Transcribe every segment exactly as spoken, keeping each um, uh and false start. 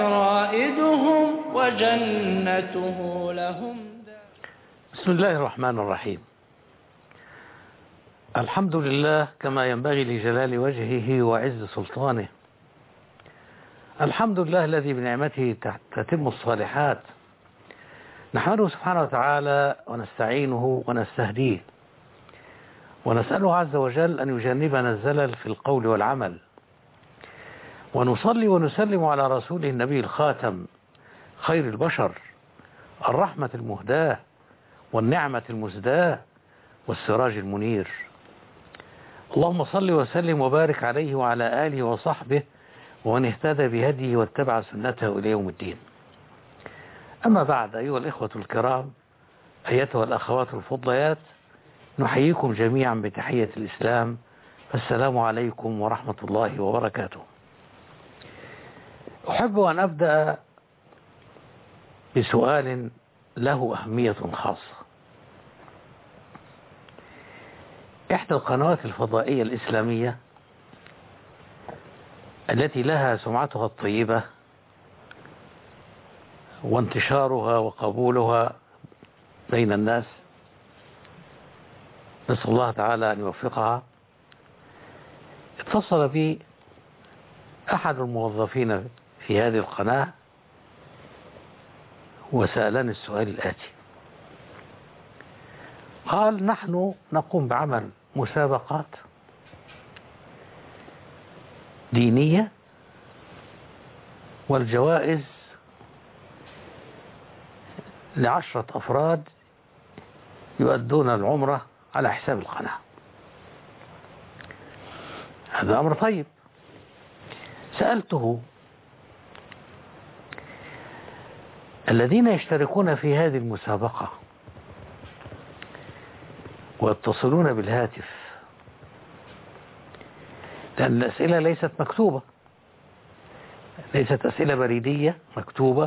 رائدهم وجنته لهم. بسم الله الرحمن الرحيم. الحمد لله كما ينبغي لجلال وجهه وعز سلطانه. الحمد لله الذي بنعمته تتم الصالحات. نحمده سبحانه وتعالى ونستعينه ونستهديه ونسأله عز وجل أن يجنبنا الزلل في القول والعمل، ونصلي ونسلم على رسوله النبي الخاتم خير البشر، الرحمة المهداة والنعمة المزداة والسراج المنير. اللهم صل وسلم وبارك عليه وعلى آله وصحبه ومن اهتدى بهديه واتبع سنته إلى يوم الدين. أما بعد، أيها الإخوة الكرام، أيتها الأخوات الفضليات، نحييكم جميعا بتحية الإسلام، فالسلام عليكم ورحمة الله وبركاته. أحب أن أبدأ بسؤال له أهمية خاصة. إحدى القنوات الفضائية الإسلامية التي لها سمعتها الطيبة وانتشارها وقبولها بين الناس، نسأل الله تعالى أن يوفقها، اتصل بي أحد الموظفين في هذه القناة وسألني السؤال الآتي. قال: نحن نقوم بعمل مسابقات دينية، والجوائز لعشرة أفراد يؤدون العمرة على حساب القناة. هذا أمر طيب. سألته: الذين يشتركون في هذه المسابقة ويتصلون بالهاتف، لأن الأسئلة ليست مكتوبة، ليست أسئلة بريدية مكتوبة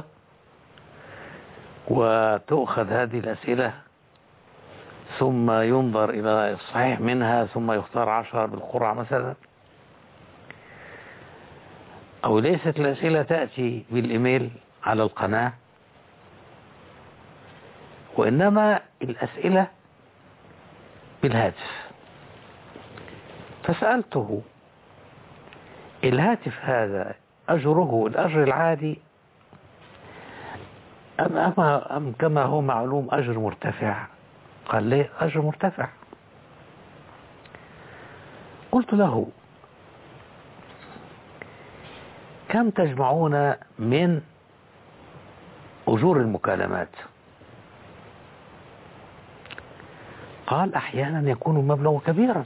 وتؤخذ هذه الأسئلة ثم ينظر إلى الصحيح منها ثم يختار عشرة بالقرعة مثلا، أو ليست الأسئلة تأتي بالإيميل على القناة، وإنما الأسئلة بالهاتف. فسألته: الهاتف هذا أجره الأجر العادي أم, أما أم كما هو معلوم أجر مرتفع؟ قال لي: أجر مرتفع. قلت له: كم تجمعون من أجور المكالمات؟ قال: أحيانا يكون المبلغ كبيرا.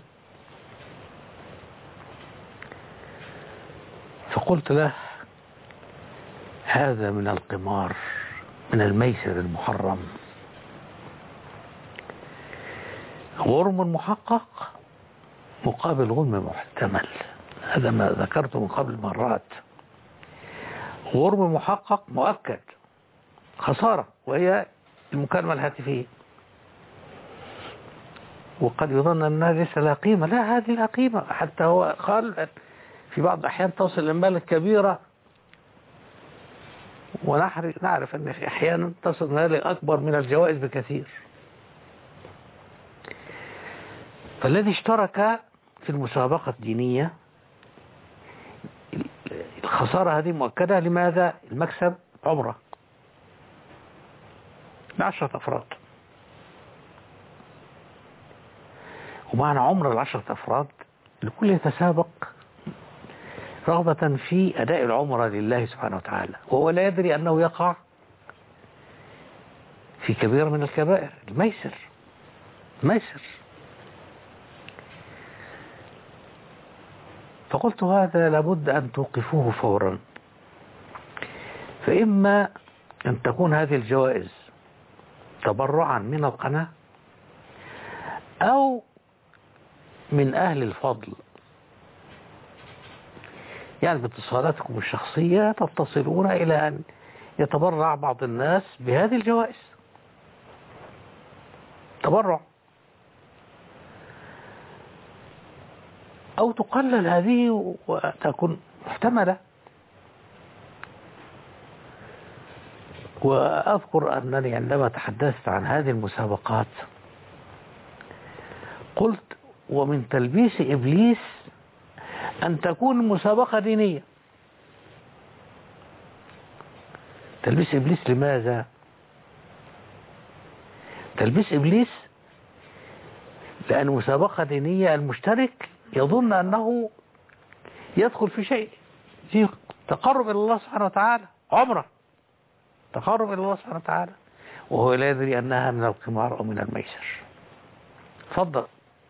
فقلت له: هذا من القمار، من الميسر المحرم، غرم محقق مقابل غنم محتمل. هذا ما ذكرته من قبل مرات. غرم محقق مؤكد، خسارة، وهي المكالمة الهاتفية. وقد يظن أنها ليس لها قيمة. لا، هذه لها قيمة. حتى هو قال في بعض الأحيان تصل للمبالغ كبيرة، ونعرف أن أحيانا تصل مبالغ أكبر من الجوائز بكثير. فالذي اشترك في المسابقة الدينية الخسارة هذه مؤكدة. لماذا؟ المكسب عمرة لعشرة أفراد، ومعنى عمرة لعشرة أفراد لكل يتسابق رغبة في أداء العمرة لله سبحانه وتعالى، وهو لا يدري أنه يقع في كبيرة من الكبائر، الميسر. ميسر. فقلت: هذا لابد أن توقفوه فورا. فإما أن تكون هذه الجوائز تبرعا من القناة، أو من أهل الفضل، يعني باتصالاتكم الشخصية تتصلون إلى أن يتبرع بعض الناس بهذه الجوائز. تبرع، أو تقلل هذه وتكون محتملة. وأذكر أنني عندما تحدثت عن هذه المسابقات قلت ومن تلبيس إبليس أن تكون المسابقة دينية. تلبيس إبليس لماذا؟ تلبيس إبليس لأن مسابقة دينية المشترك يظن أنه يدخل في شيء في تقرب إلى الله سبحانه وتعالى، عمره تقرب إلى الله سبحانه وتعالى، وهو لا يدري أنها من القمار أو من الميسر. تفضل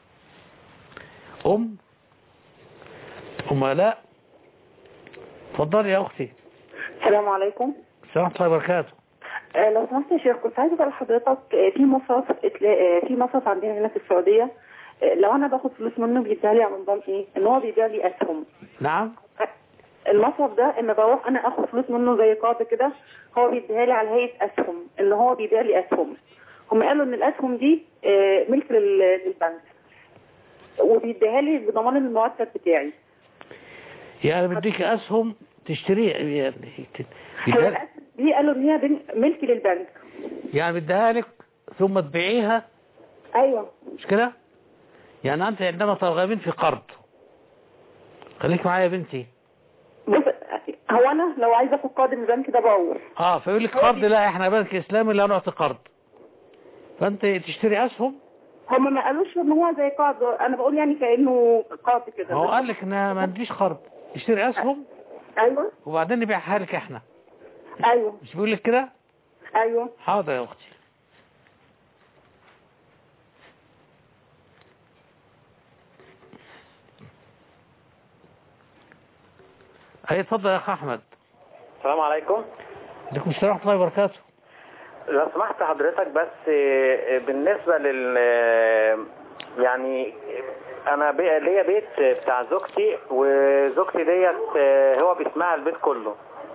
أم أم لا، تفضل يا أختي. السلام عليكم. السلام ورحمة الله وبركاته. آه لو سمحت يا شيخ، كنت عايزه اسال حضرتك آه في مصرف آه في مصرف عندنا هنا في السعوديه، آه لو انا باخد فلوس منه بيديها لي على نظام ايه؟ ان هو بيبيع لي اسهم. نعم. المصرف ده اما بروح انا اخد فلوس منه زي قاعده كده، هو بيديها لي على هيئه اسهم، ان هو بيبيع لي اسهم. هم قالوا ان الاسهم دي آه ملك للبنك وبيديها لي بضمان المرتب بتاعي. يعني بديك اسهم تشتريها يعني دي قالوا ان هي ملك للبنك، يعني بديها لك ثم تبيعيها. ايوه مش كده؟ يعني انت عندما ترغبين في قرض، خليك معايا يا بنتي، بص هو انا لو عايزه اخد قرض من البنك ده بقول اه فيقول لك قرض لا احنا بنك اسلامي لا نعطي قرض، فانت تشتري اسهم. هم ما قالوش ان هو زي قرض، انا بقول يعني كانه قرض كده. هو قال لك ان ما اديش قرض، اشتري اسهم. ايوه وبعدين نبيعها لك احنا. ايوه مش بيقول لك كده؟ ايوه حاضر يا اختي. اي اتفضل يا اخ احمد. السلام عليكم. عليكم السلام ورحمه الله وبركاته. لو سمحت حضرتك بس بالنسبه لل يعني انا ليا بيت بتاع زوجتي، وزوجتي ديت هو بيسمعها البيت كله،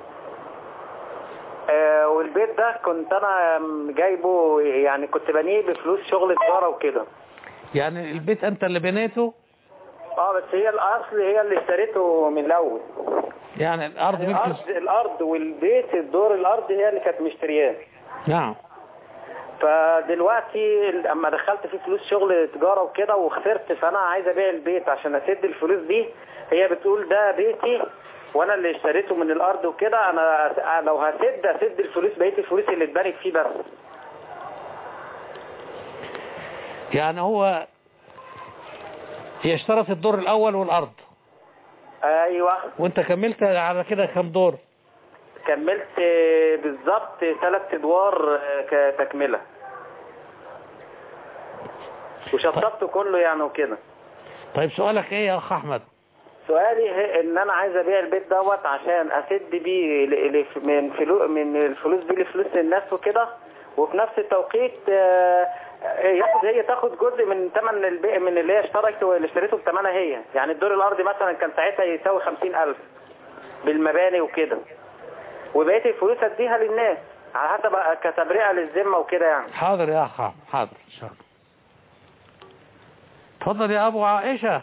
والبيت ده كنت انا جايبه يعني كنت بنيه بفلوس شغل تجاره وكده. يعني البيت انت اللي بنيته؟ اه بس هي الاصل هي اللي اشتريته من الاول. يعني الارض يعني الارض الارض والبيت الدور الارض هي اللي كانت مشترياه. نعم. فدلوقتي اما دخلت فيه فلوس شغل تجاره وكده وخسرت، فانا عايز ابيع البيت عشان اسد الفلوس دي. هي بتقول ده بيتي وانا اللي اشتريته من الارض وكده، انا لو هسد اسد الفلوس بقيه الفلوس اللي اتبنت فيه بس. يعني هو هي اشترت الدور الاول والارض. ايوه. وانت كملت على كده كم دور؟ كملت بالظبط ثلاث ادوار كتكمله وشطبت طيب. كله يعني وكده. طيب سؤالك ايه يا اخ احمد؟ سؤالي ان انا عايز ابيع البيت دوت عشان اسد بيه من فلوس من الفلوس دي لفلوس الناس وكده، وفي نفس التوقيت ياخد هي تاخد جزء من ثمن البيع من اللي هي اشتريته واللي اشتريته بثمنها هي. يعني الدور الارضي مثلا كان ساعتها يساوي خمسين ألف بالمباني وكده، وبقيت الفلوس اديها للناس على حسب كتبرئه للذمه وكده يعني. حاضر يا اخ حاضر ان شاء الله. اتفضل يا ابو عائشه.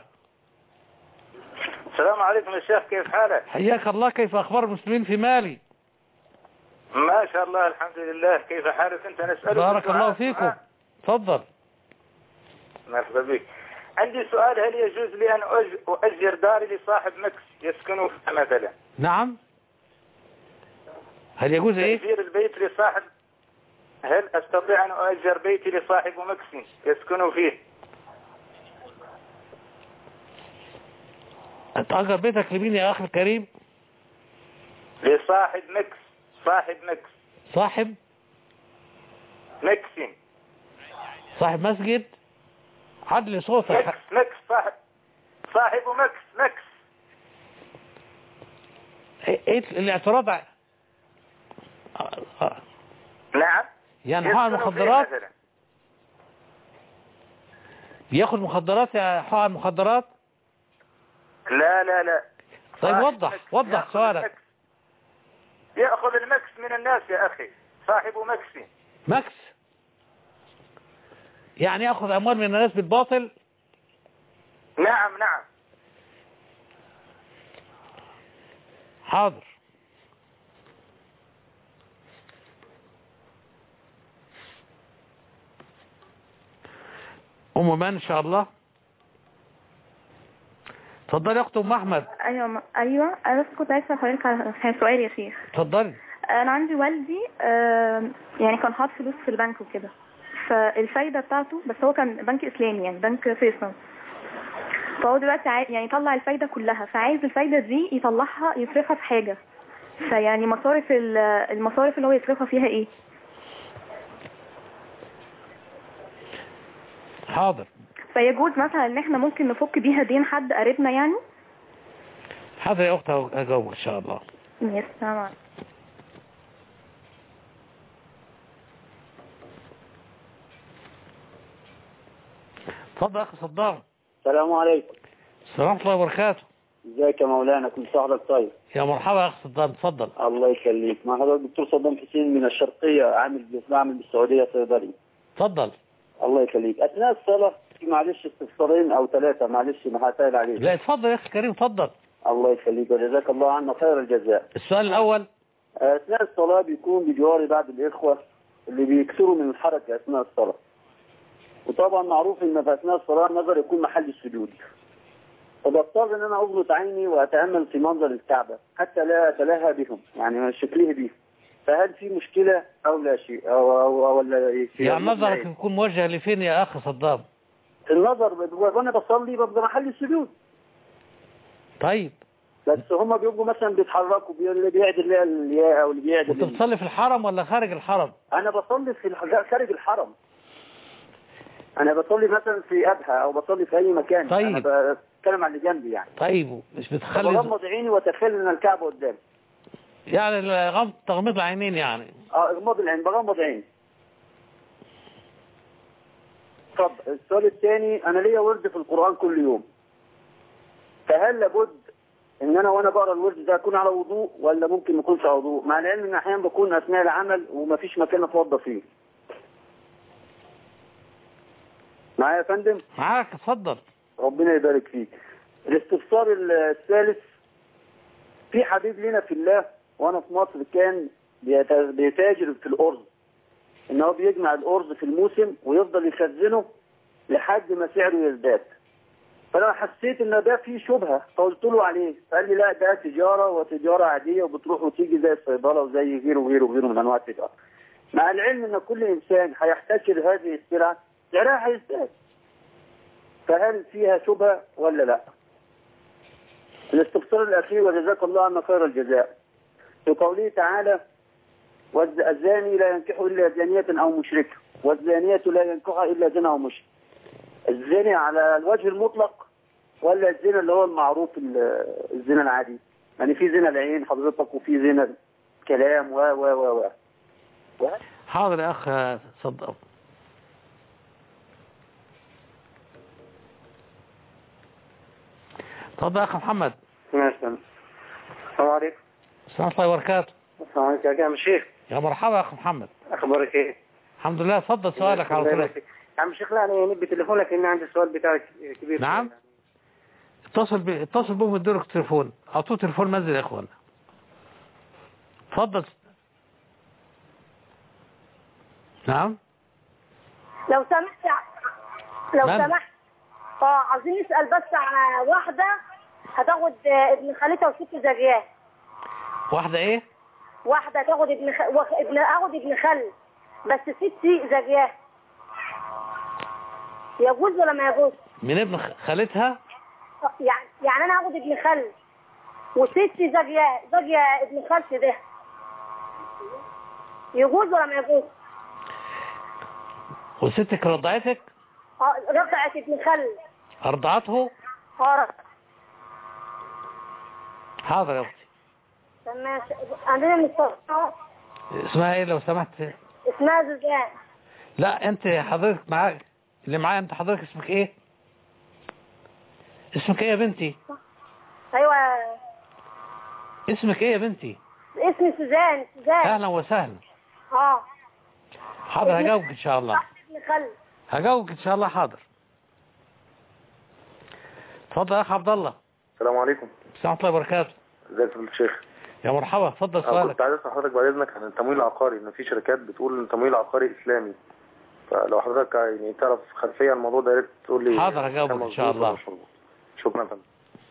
السلام عليكم يا شيخ، كيف حالك؟ حياك الله. كيف اخبار المسلمين في مالي؟ ما شاء الله الحمد لله. كيف حالك انت؟ نسألك. بارك الله فيكم. تفضل. مرحبا بك. عندي سؤال، هل يجوز لي ان اؤجر داري لصاحب مكس يسكنوا فيها مثلا؟ نعم. هل يجوز ايه؟ تأجير البيت لصاحب، هل استطيع ان اؤجر بيتي لصاحب مكس يسكنوا فيه؟ تأجر بيتك لمين يا اخي الكريم؟ لصاحب مكس. صاحب مكس. صاحب مكسين. صاحب مسجد. عدل صوتك. مكس مكس صاحب صاحب مكس مكس. ايه الاعتراض؟ نعم. يعني حقن مخدرات؟ بياخد مخدرات يا حقن مخدرات؟ لا لا لا. طيب وضح وضح سؤالك. يأخذ المكس من الناس يا أخي، صاحب مكس. مكس يعني يأخذ أموال من الناس بالباطل؟ نعم نعم. حاضر. ام مان ان شاء الله. اتفضلي يا اخت ام احمد. ايوه م... ايوه انا بس كنت عايزه اسال حضرتك على سؤال يا شيخ. اتفضلي. انا عندي والدي آه يعني كان حاطط فلوس في البنك وكده، فالفايده بتاعته، بس هو كان بنك اسلامي يعني بنك فيصل، فهو دلوقتي عايز يعني يطلع الفايده كلها، فعايز الفايده دي يطلعها يصرفها في حاجه، فيعني مصارف المصارف اللي هو يصرفها فيها ايه؟ حاضر. فيجوز مثلا ان احنا ممكن نفك بيها دين حد قريبنا يعني؟ حاضر يا اخت اجاوب ان شاء الله. ماشي تمام. اتفضل يا اخي صدام. السلام عليكم. السلام ورحمه الله وبركاته. ازيك يا مولانا؟ كل سنه وحضرتك طيب. يا مرحبا يا اخي صدام، اتفضل. الله يخليك. مع حضرتك دكتور صدام حسين من الشرقيه، عامل بعمل بالسعوديه صيدلي. اتفضل. الله يخليك. اثناء الصلاه في معلش استفسارين او ثلاثه، معلش ما هتقل عليك. لا اتفضل يا اخي كريم اتفضل. الله يخليك وجزاك الله عنا خير الجزاء. السؤال الاول، اثناء الصلاه بيكون بجواري بعض الاخوه اللي بيكثروا من الحركه اثناء الصلاه، وطبعا معروف ان في اثناء الصلاه النظر يكون محل السجود، فبضطر ان انا اغلط عيني واتامل في منظر الكعبه حتى لا اتلهى بهم، يعني شكله بهم، فهل في مشكله او لا شيء او او, أو ولا إيه؟ يعني نظرك يكون موجه لفين يا اخي صدام؟ النظر وانا بصلي ببقى محل السجود. طيب بس هم بيبقوا مثلا بيتحركوا، اللي بيعدل الياء او اللي بيعدل. انت بتصلي في الحرم ولا خارج الحرم؟ انا بصلي في خارج الحرم. انا بصلي مثلا في ابها او بصلي في اي مكان. طيب انا بتكلم على اللي جنبي يعني. طيب مش بتخلي بغمض عيني واتخيل ان الكعبه قدامي، يعني غمض تغميض العينين يعني. اه اغمض العين، بغمض عيني. طب السؤال الثاني، انا ليا ورد في القران كل يوم، فهل لابد ان انا وانا بقرا الورد ده اكون على وضوء ولا ممكن ما اكونش على وضوء؟ مع العلم ان احيانا بكون اثناء العمل ومفيش مكان اتوضى فيه. معايا يا فندم؟ معاك اتفضل. ربنا يبارك فيك. الاستفسار الثالث، في حبيب لنا في الله وانا في مصر كان بيتاجر في الارز، ان هو بيجمع الارز في الموسم ويفضل يخزنه لحد ما سعره يزداد، فانا حسيت ان ده فيه شبهه فقلت له عليه، فقال لي لا ده تجاره وتجاره عاديه وبتروح وتيجي زي الصيدله وزي غيره وغيره وغيره من انواع التجاره، مع العلم ان كل انسان هيحتكر هذه السلعه سعرها هيزداد، فهل فيها شبهه ولا لا؟ الاستفسار الاخير وجزاك الله عنا خير الجزاء، في قوله تعالى والزاني لا ينكح الا زانيه او مشركه والزانيه لا ينكحها الا زنا او مشرك، الزنا على الوجه المطلق ولا الزنا اللي هو المعروف الزنا العادي؟ يعني في زنا العين حضرتك وفي زنا الكلام و و و و حاضر يا اخ صدق. اتفضل يا اخ محمد. ماشي. السلام عليكم. السلام ورحمه الله وبركاته. السلام عليكم يا عم الشيخ. يا مرحبا يا اخ محمد. اخبارك ايه؟ الحمد لله. اتفضل سؤالك على طول. يا عم الشيخ لا انا بتليفونك ان عندي السؤال بتاعك كبير. نعم. اتصل ب... اتصل بهم ادوا لك تليفون، اعطوه تليفون منزل يا اخوانا. اتفضل. نعم. لو سمحت لو من؟ سمحت اه عايزين نسال بس على واحده هتاخد ابن خالتها وست زوجات. واحده ايه؟ واحده تاخد ابن خ... ابن اخد ابن خال بس ست زوجات، يجوز ولا ما يجوز؟ من ابن خالتها؟ يعني يعني انا هاخد ابن خال وست زوجات، زوجة ابن خالتي ده يجوز ولا ما يجوز؟ وستك رضعتك؟ اه رضعت ابن خال. ارضعته؟ اه. حاضر يا اختي. ماشي. عندنا مستشفى اسمها ايه لو سمحت؟ اسمها زوجان. لا انت حضرتك معاك اللي معايا، انت حضرتك اسمك ايه؟ اسمك ايه يا بنتي؟ ايوه. اسمك ايه يا بنتي؟ اسمي سوزان. سوزان. اهلا وسهلا. اه. حاضر هجاوبك ان شاء الله. ابن خال. هجاوبك ان شاء الله. حاضر. اتفضل يا اخ عبد الله. السلام عليكم. السلام ورحمه الله وبركاته. ازيك يا الشيخ؟ يا مرحبا. اتفضل سؤالك. كنت عايز اسال حضرتك بعد اذنك عن التمويل العقاري، ان في شركات بتقول ان التمويل العقاري اسلامي، فلو حضرتك يعني تعرف خلفية عن الموضوع ده يا ريت تقول لي. حاضر هجاوبك ان شاء الله. شكرا يا فندم.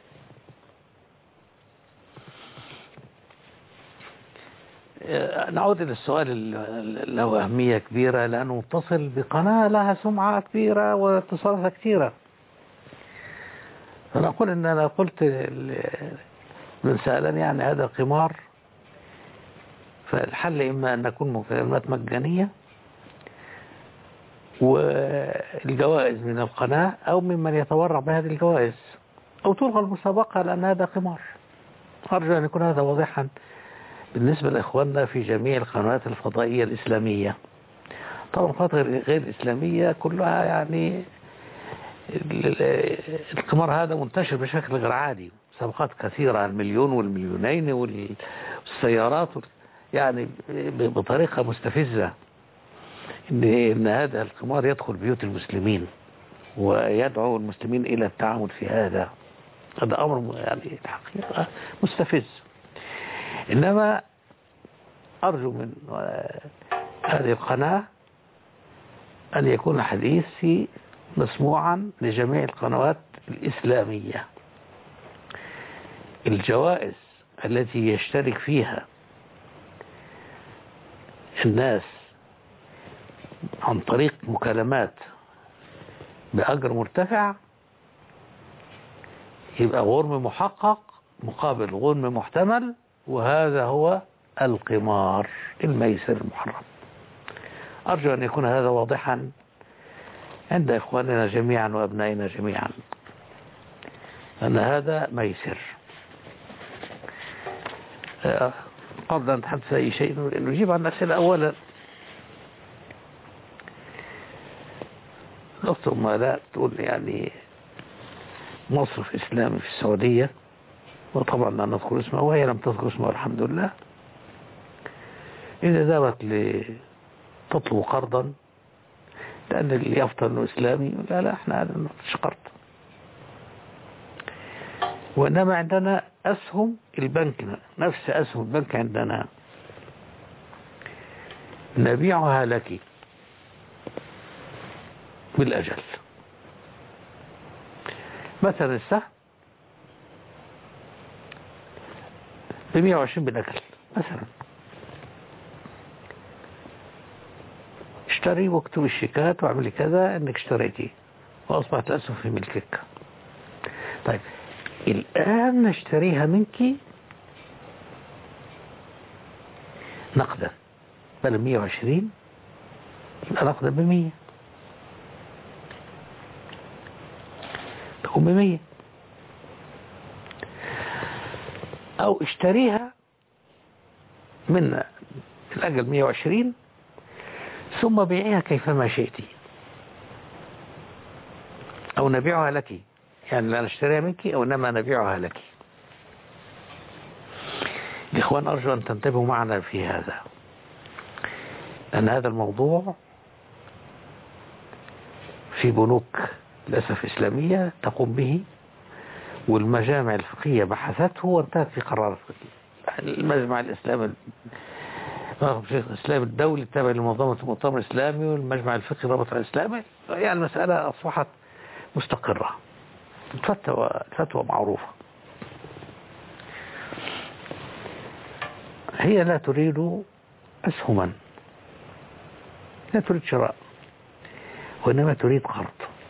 نعود إلى السؤال اللي له أهمية كبيرة لأنه متصل بقناة لها سمعة كبيرة واتصالاتها كثيرة. فأنا أقول إن أنا قلت من سألني عن هذا القمار، فالحل إما أن نكون مكالمات مجانية والجوائز من القناة أو ممن يتورع بهذه الجوائز، أو تلغى المسابقة لأن هذا قمار. أرجو أن يكون هذا واضحا بالنسبة لإخواننا في جميع القنوات الفضائية الإسلامية. طبعا القنوات غير الإسلامية كلها يعني القمار هذا منتشر بشكل غير عادي، مسابقات كثيرة، المليون والمليونين والسيارات يعني بطريقة مستفزة. إن, إن هذا القمار يدخل بيوت المسلمين ويدعو المسلمين إلى التعامل في هذا. هذا أمر يعني الحقيقة مستفز. إنما أرجو من هذه القناة أن يكون حديثي مسموعا لجميع القنوات الإسلامية. الجوائز التي يشترك فيها الناس عن طريق مكالمات بأجر مرتفع يبقى غرم محقق مقابل غرم محتمل، وهذا هو القمار الميسر المحرم. أرجو أن يكون هذا واضحا عند إخواننا جميعا وأبنائنا جميعا أن هذا ميسر. قبل أن نتحدث أي شيء نجيب عن الأسئلة أولا. الأخت ما لا تقول يعني مصرف إسلامي في السعودية، وطبعا لا نذكر اسمه وهي لم تذكر اسمه الحمد لله. إذا ذهبت لتطلب قرضا لأن اللي يفتر أنه إسلامي، لا لا احنا هذا مش قرض، وإنما عندنا أسهم البنك، نفس أسهم البنك عندنا نبيعها لك بالأجل. مثلا السهم بمئة وعشرين بالأجل مثلا، اشتري واكتب الشيكات واعملي كذا انك اشتريتي واصبحت الاسهم في ملكك. طيب الان نشتريها منك نقدا، بل مئة وعشرين يبقى نقدا بمية، تكون بمية. او اشتريها من الاجل مئة وعشرين ثم بيعيها كيفما شئتي، أو نبيعها لك، يعني لا نشتريها منك أو إنما نبيعها لك. الإخوان أرجو أن تنتبهوا معنا في هذا، لأن هذا الموضوع في بنوك للأسف إسلامية تقوم به، والمجامع الفقهية بحثته وانتهت في قرار المجمع الإسلامي شيخ الإسلام الدولي التابع لمنظمة المؤتمر الإسلامي والمجمع الفقهي الرابط الإسلامي. يعني المسألة أصبحت مستقرة، الفتوى الفتوى معروفة. هي لا تريد أسهما، لا تريد شراء، وإنما تريد قرض.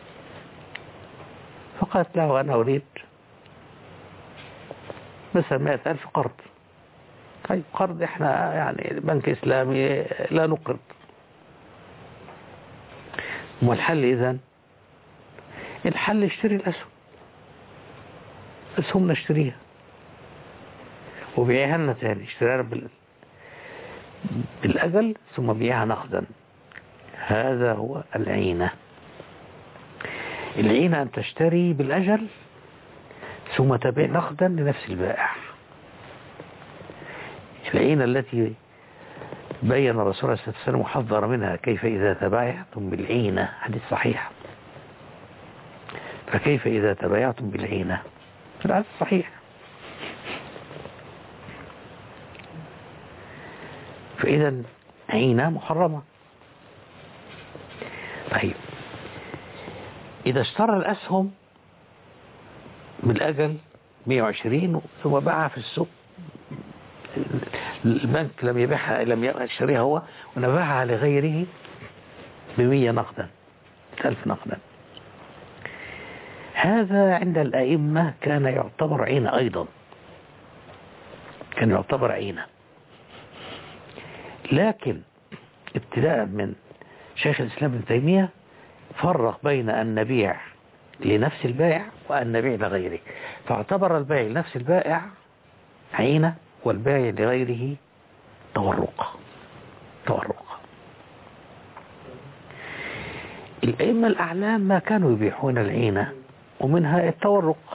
فقالت له أنا أريد مثلا مئة ألف قرض. طيب قرض احنا يعني بنك إسلامي لا نقرض. وما الحل إذن؟ الحل اشتري الأسهم، أسهم نشتريها وبيعها لنا تاني، اشتريها بال... بالأجل ثم بيعها نقدا. هذا هو العينة. العينة أن تشتري بالأجل ثم تبيع نقدا لنفس البائع. العينة التي بين الرسول صلى الله عليه وسلم وحذر منها، كيف إذا تبايعتم بالعينة، حديث صحيح. فكيف إذا تبايعتم بالعينة، الحديث صحيح. فإذا عينة محرمة. طيب إذا اشترى الأسهم بالأجل مئة وعشرين ثم باعها في السوق، البنك لم يبيعها، لم يشتريها هو ونباعها لغيره بمية نقدا، ألف نقدا، هذا عند الأئمة كان يعتبر عينة أيضا، كان يعتبر عينة. لكن ابتداء من شيخ الإسلام ابن تيمية فرق بين أن نبيع لنفس البائع وأن نبيع لغيره، فاعتبر البائع لنفس البائع عينة والبائع لغيره تورق. تورق. الأئمة الأعلام ما كانوا يبيحون العينة ومنها التورق،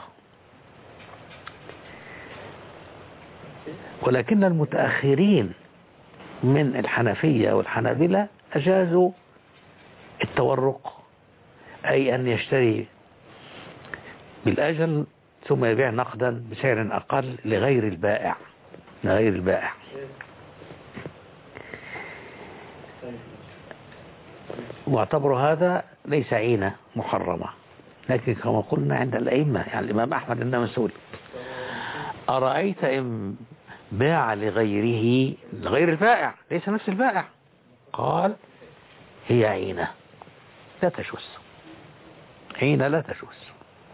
ولكن المتأخرين من الحنفية والحنابلة أجازوا التورق، أي أن يشتري بالأجل ثم يبيع نقدا بسعر أقل لغير البائع، لغير البائع. واعتبروا هذا ليس عينة محرمة، لكن كما قلنا عند الأئمة، يعني الإمام أحمد إنما سئل أرأيت إن باع لغيره، لغير البائع ليس نفس البائع، قال هي عينة لا تجوز، عينة لا تجوز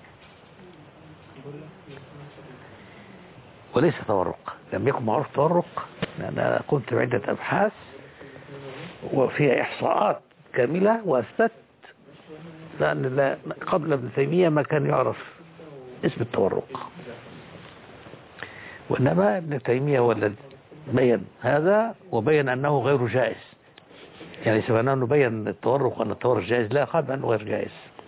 وليس تورق. لم يكن معروف تورق، أنا قمت بعدة أبحاث وفيها إحصاءات كاملة وأثبت لأن قبل ابن تيمية ما كان يعرف اسم التورق، وإنما ابن تيمية هو الذي بين هذا وبين أنه غير جائز، يعني سبحانه أنه بين التورق وأن التورق جائز، لا قال بأنه غير جائز.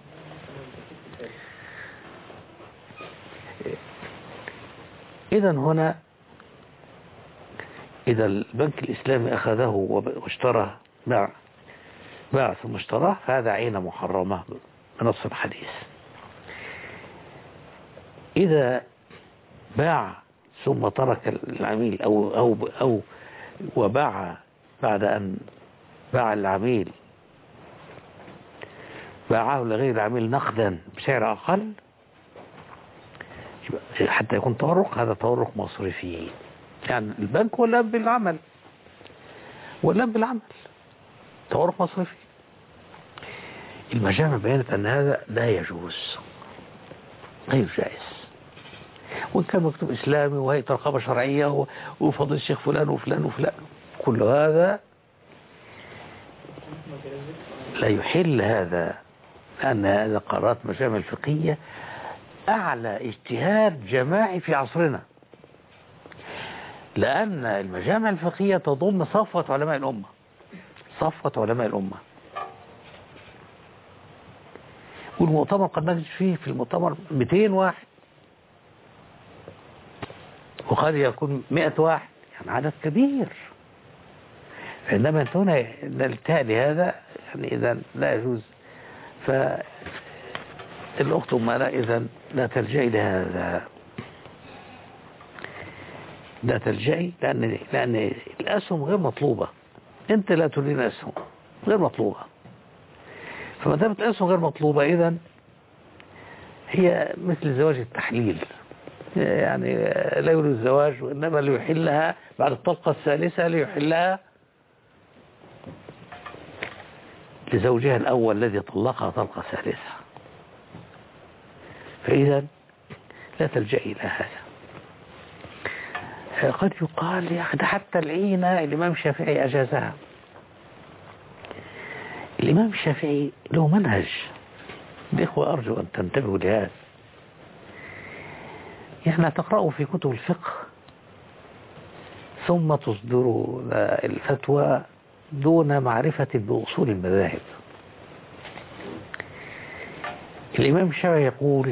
إذا هنا إذا البنك الإسلامي أخذه واشترى باع باع ثم اشتراه فهذا عينة محرمة بنص الحديث. إذا باع ثم ترك العميل أو أو أو وباع بعد أن باع العميل باعه لغير العميل نقدا بسعر أقل حتى يكون تورق، هذا تورق مصرفي، يعني البنك ولا بالعمل ولا بالعمل تورق مصرفي. المجامع بينت أن هذا لا يجوز، غير جائز، وإن كان مكتوب إسلامي وهيئة رقابة شرعية وفضل الشيخ فلان وفلان وفلان، كل هذا لا يحل هذا، لأن هذا قرارات مجامع الفقهية أعلى اجتهاد جماعي في عصرنا، لأن المجامع الفقهية تضم صفوة علماء الأمة، صفوة علماء الأمة. والمؤتمر قد نجد فيه في المؤتمر مئتين واحد وقد يكون مئة واحد، يعني عدد كبير. فعندما انتهينا نلتقي لهذا يعني إذا لا يجوز. فالأخت أمنا إذا لا تلجئي لهذا، لا تلجئي، لأن لأن الأسهم غير مطلوبة، أنت لا تريد أسهم غير مطلوبة، فما دامت الأسهم غير مطلوبة إذا هي مثل زواج التحليل، يعني لا يريد الزواج وإنما ليحلها بعد الطلقة الثالثة، ليحلها لزوجها الأول الذي طلقها طلقة ثالثة. فإذا لا تلجئي إلى هذا. قد يقال يا أخي حتى العينة الإمام الشافعي أجازها. الإمام الشافعي له منهج، الإخوة أرجو أن تنتبهوا لهذا، يعني تقرأوا في كتب الفقه ثم تصدروا الفتوى دون معرفة بأصول المذاهب. الإمام الشافعي يقول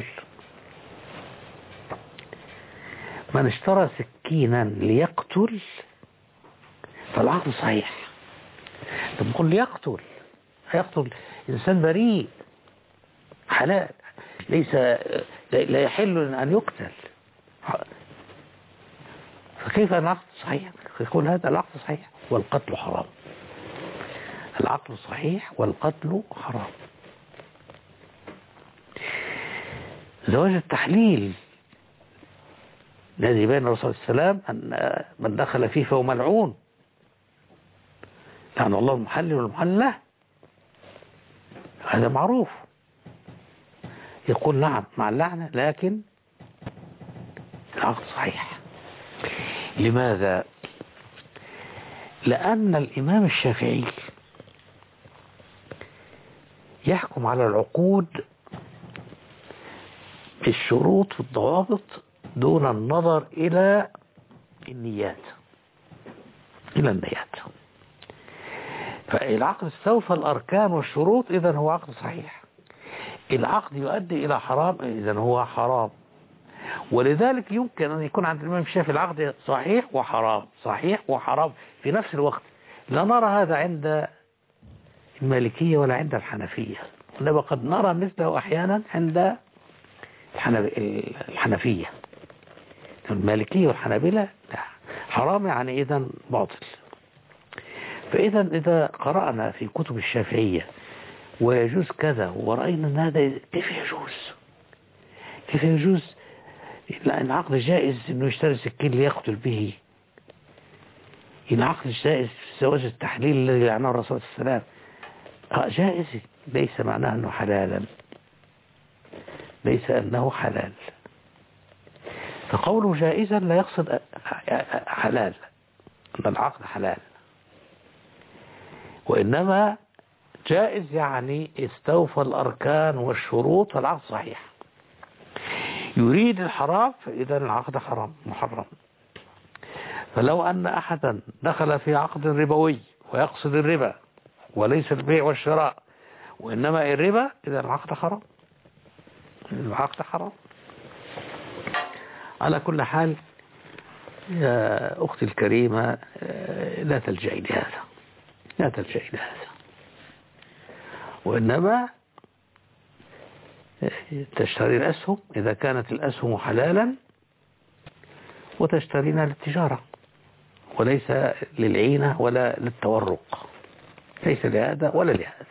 من اشترى سكينا ليقتل فالعقد صحيح. طب نقول ليقتل، هيقتل إنسان بريء حلال، ليس لا يحل أن يقتل، فكيف العقد صحيح؟ يقول هذا العقد صحيح والقتل حرام. العقل صحيح والقتل حرام. زواج التحليل الذي بين الرسول صلى الله عليه وسلم أن من دخل فيه فهو ملعون، لعن الله المحلل والمحلل، هذا معروف. يقول نعم مع اللعنة، لكن العقد صحيح. لماذا؟ لأن الإمام الشافعي يحكم على العقود بالشروط والضوابط دون النظر إلى النيات، إلى النيات. فالعقد استوفى الأركان والشروط، إذن هو عقد صحيح. العقد يؤدي إلى حرام، إذن هو حرام. ولذلك يمكن أن يكون عند الإمام الشافعي العقد صحيح وحرام، صحيح وحرام في نفس الوقت. لا نرى هذا عند المالكية ولا عند الحنفية، إنما قد نرى مثله أحيانا عند الحنفية. المالكية والحنابلة حرام يعني إذن باطل. فإذا إذا قرأنا في كتب الشافعية ويجوز كذا ورأينا أن هذا كيف يجوز كيف يجوز لأن عقد جائز أنه يشتري سكين ليقتل به، العقد جائز في زواج التحليل الذي لعنه الرسول صلى الله عليه وسلم جائز، ليس معناه أنه حلالا، ليس أنه حلال. فقوله جائزا لا يقصد حلال، أن العقد حلال، وإنما جائز يعني استوفى الأركان والشروط فالعقد صحيح. يريد الحرام فإذا العقد حرام محرم. فلو أن أحدا دخل في عقد ربوي ويقصد الربا وليس البيع والشراء وإنما الربا، إذا العقد حرام، العقد حرام. على كل حال يا أختي الكريمة لا تلجئي لهذا، لا تلجئي لهذا، وإنما تشتري الأسهم إذا كانت الأسهم حلالا، وتشترينا للتجارة وليس للعينة ولا للتورق، ليس لهذا ولا لهذا.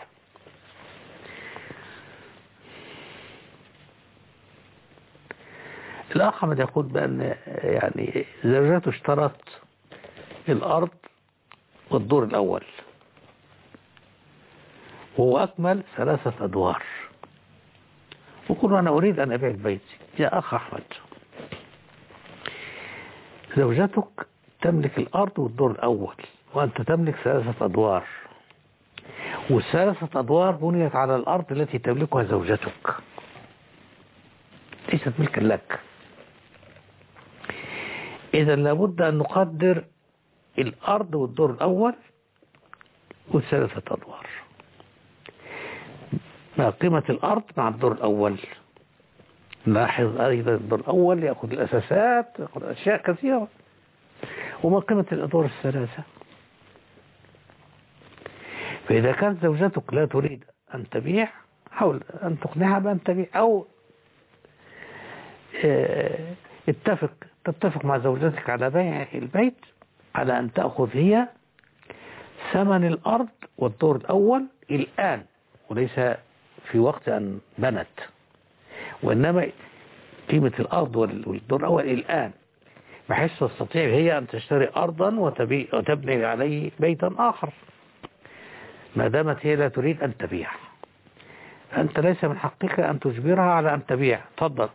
الأخ أحمد يقول بأن يعني زوجته اشترت الأرض والدور الأول وهو أكمل ثلاثة أدوار، وقل أنا أريد أن أبيع البيت. يا أخ أحمد، زوجتك تملك الأرض والدور الأول وأنت تملك ثلاثة أدوار، والثلاثة أدوار بنيت على الأرض التي تملكها زوجتك، ليست ملكا لك. إذا لابد أن نقدر الأرض والدور الأول والثلاثة أدوار، ما قيمة الأرض مع الدور الأول. لاحظ أيضا الدور الأول يأخذ الأساسات، يأخذ أشياء كثيرة، وما قيمة الأدوار الثلاثة. فإذا كانت زوجتك لا تريد أن تبيع، حاول أن تقنعها بأن تبيع، أو اتفق تتفق مع زوجتك على بيع البيت على أن تأخذ هي ثمن الأرض والدور الأول الآن، وليس في وقت أن بنت، وإنما قيمة الأرض والدور الأول الآن، بحيث تستطيع هي أن تشتري أرضا وتبني عليه بيتا آخر، ما دامت هي لا تريد أن تبيع. أنت ليس من حقك أن تجبرها على أن تبيع. تفضل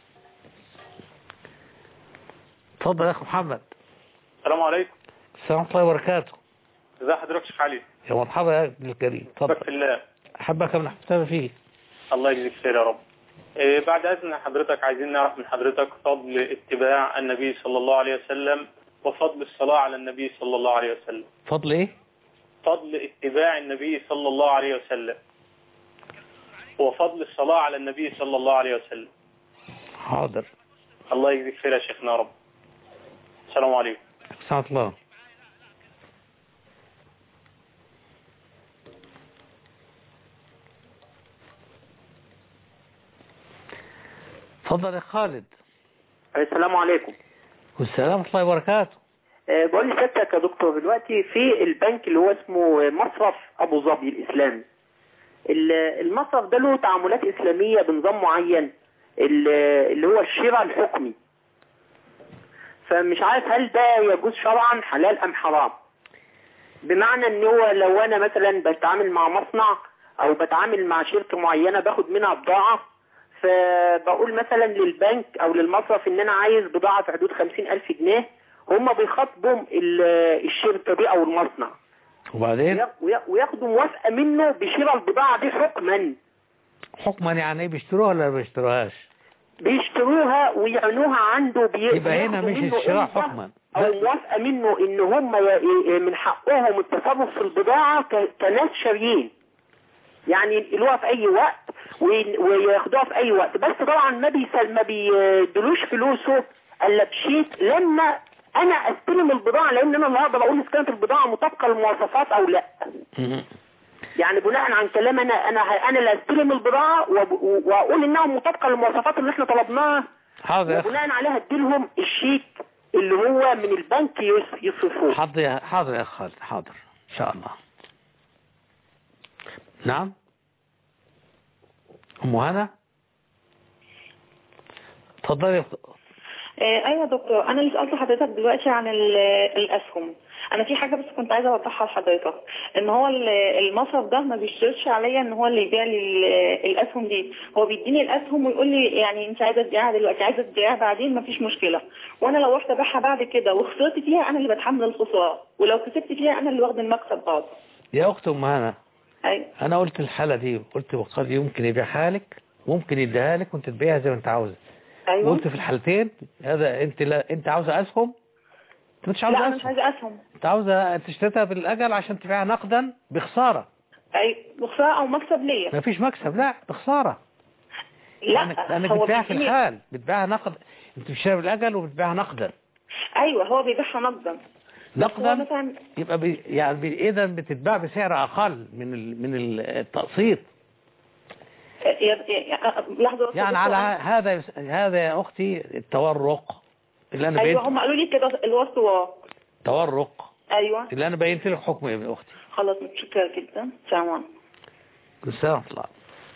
تفضل يا أخي محمد. السلام عليكم. السلام ورحمة الله وبركاته. ازي حضرتك شيخ علي؟ يا مرحبا يا ابن الكريم. تفضل. بارك الله. أحبك من أحبتنا فيه. الله يجزيك خير يا رب. إيه بعد إذن حضرتك عايزين نعرف من حضرتك فضل اتباع النبي صلى الله عليه وسلم وفضل الصلاة على النبي صلى الله عليه وسلم. فضل إيه؟ فضل اتباع النبي صلى الله عليه وسلم وفضل الصلاة على النبي صلى الله عليه وسلم. حاضر. الله يجزيك خير يا شيخنا يا رب. السلام عليكم. السلام الله. تفضل يا خالد. السلام عليكم. والسلام ورحمة الله وبركاته. أه بقول لسيادتك يا دكتور، دلوقتي في البنك اللي هو اسمه مصرف ابو ظبي الاسلامي، المصرف ده له تعاملات اسلاميه بنظام معين اللي هو الشراء الحكمي، فمش عارف هل ده يجوز شرعا حلال ام حرام؟ بمعنى ان هو لو انا مثلا بتعامل مع مصنع او بتعامل مع شركه معينه باخد منها بضاعه، فبقول مثلا للبنك او للمصرف ان انا عايز بضاعه في حدود خمسين الف جنيه، هم بيخاطبوا الشركه دي او المصنع وبعدين وياخدوا موافقه منه بشراء البضاعه دي حكما. حكما يعني ايه؟ بيشتروها ولا ما بيشتروهاش؟ بيشتروها ويعنوها عنده. يبقى هنا مش الشراء حكما او موافقه منه ان هم من حقهم التصرف في البضاعه كناس شاريين، يعني ينقلوها في اي وقت وياخدوها في اي وقت، بس طبعا ما بيسل ما بيدلوش فلوسه الا بشيك لما انا استلم البضاعه، لان انا النهارده بقول اذا كانت البضاعه مطابقه للمواصفات او لا. يعني بناء عن كلام انا انا انا اللي استلم البضاعه واقول انها مطابقه للمواصفات اللي احنا طلبناها، حاضر، وبناء عليها اديلهم الشيك اللي هو من البنك يصرفوه. حاضر يا حاضر يا خالد، حاضر ان شاء الله. نعم ام هنا، اتفضلي. ايوه يا دكتور، انا اللي سالت حضرتك دلوقتي عن الاسهم، انا في حاجه بس كنت عايزه اوضحها لحضرتك، ان هو المصرف ده ما بيشترطش عليا ان هو اللي يبيع لي الاسهم دي، هو بيديني الاسهم ويقول لي يعني انت عايزه تبيعها دلوقتي عايزه تبيعها بعدين مفيش مشكله، وانا لو رحت ابيعها بعد كده وخسرت فيها انا اللي بتحمل الخساره، ولو كسبت فيها انا اللي واخد المكسب برضه. يا اخت ام هنا، ايوه انا قلت الحاله دي، قلت وقد يمكن يبيعها لك ممكن يديها لك وانت تبيعها زي ما انت عاوزه. ايوه قلت في الحالتين هذا انت لا انت عاوزه اسهم، انت مش عاوزه لا اسهم. انا مش عايزه اسهم، انت عاوزه تشتريها بالاجل عشان تبيعها نقدا بخساره. اي بخساره او مكسب ليا؟ مفيش مكسب، لا بخساره. لا لانك بتبيعها في الحال، بتبيعها نقد، انت بتشتريها بالاجل وبتبيعها نقدا. ايوه هو بيبيعها نقدا. نقدا مثلا يبقى بي يعني بي اذا بتتباع بسعر اقل من ال من التقسيط. لحظه يعني على هذا هذا يا اختي التورق اللي انا ايوه هم قالوا لي كده اللي هو السواق. تورق ايوه اللي انا بينت لك حكمه يا اختي. خلاص متشكره جدا، سلام عليكم. السلام عليكم.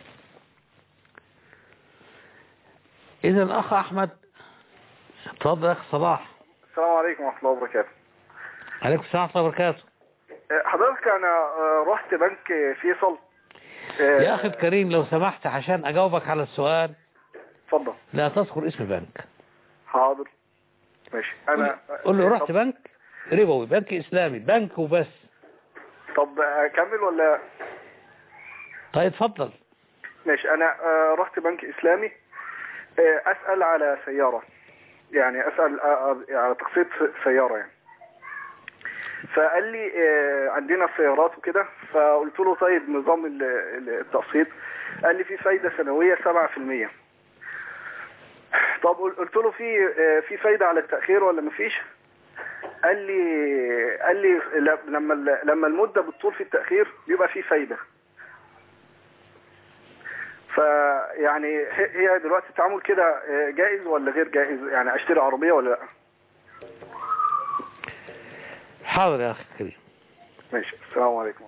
اذا الاخ احمد، اتفضل يا اخ صلاح. السلام عليكم ورحمه الله وبركاته. عليكم السلام ورحمه الله وبركاته. حضرتك انا رحت بنك فيصل. يا اخي الكريم لو سمحت عشان اجاوبك على السؤال اتفضل. لا تذكر اسم بنك. حاضر ماشي. انا قول له رحت بنك ربوي، بنك اسلامي، بنك وبس. طب اكمل ولا؟ طيب اتفضل. ماشي. انا رحت بنك اسلامي اسال على سياره، يعني اسال على تقسيط سياره يعني، فقال لي عندنا سيارات وكده، فقلت له طيب نظام التقسيط، قال لي في فايدة سنوية سبعة في المية. طب قلت له في في فايدة على التأخير ولا مفيش؟ قال لي قال لي لما لما المدة بتطول في التأخير بيبقى في فايدة. فيعني هي دلوقتي التعامل كده جائز ولا غير جائز؟ يعني اشتري عربية ولا لا؟ حاضر يا اخي الكريم. ماشي. السلام عليكم.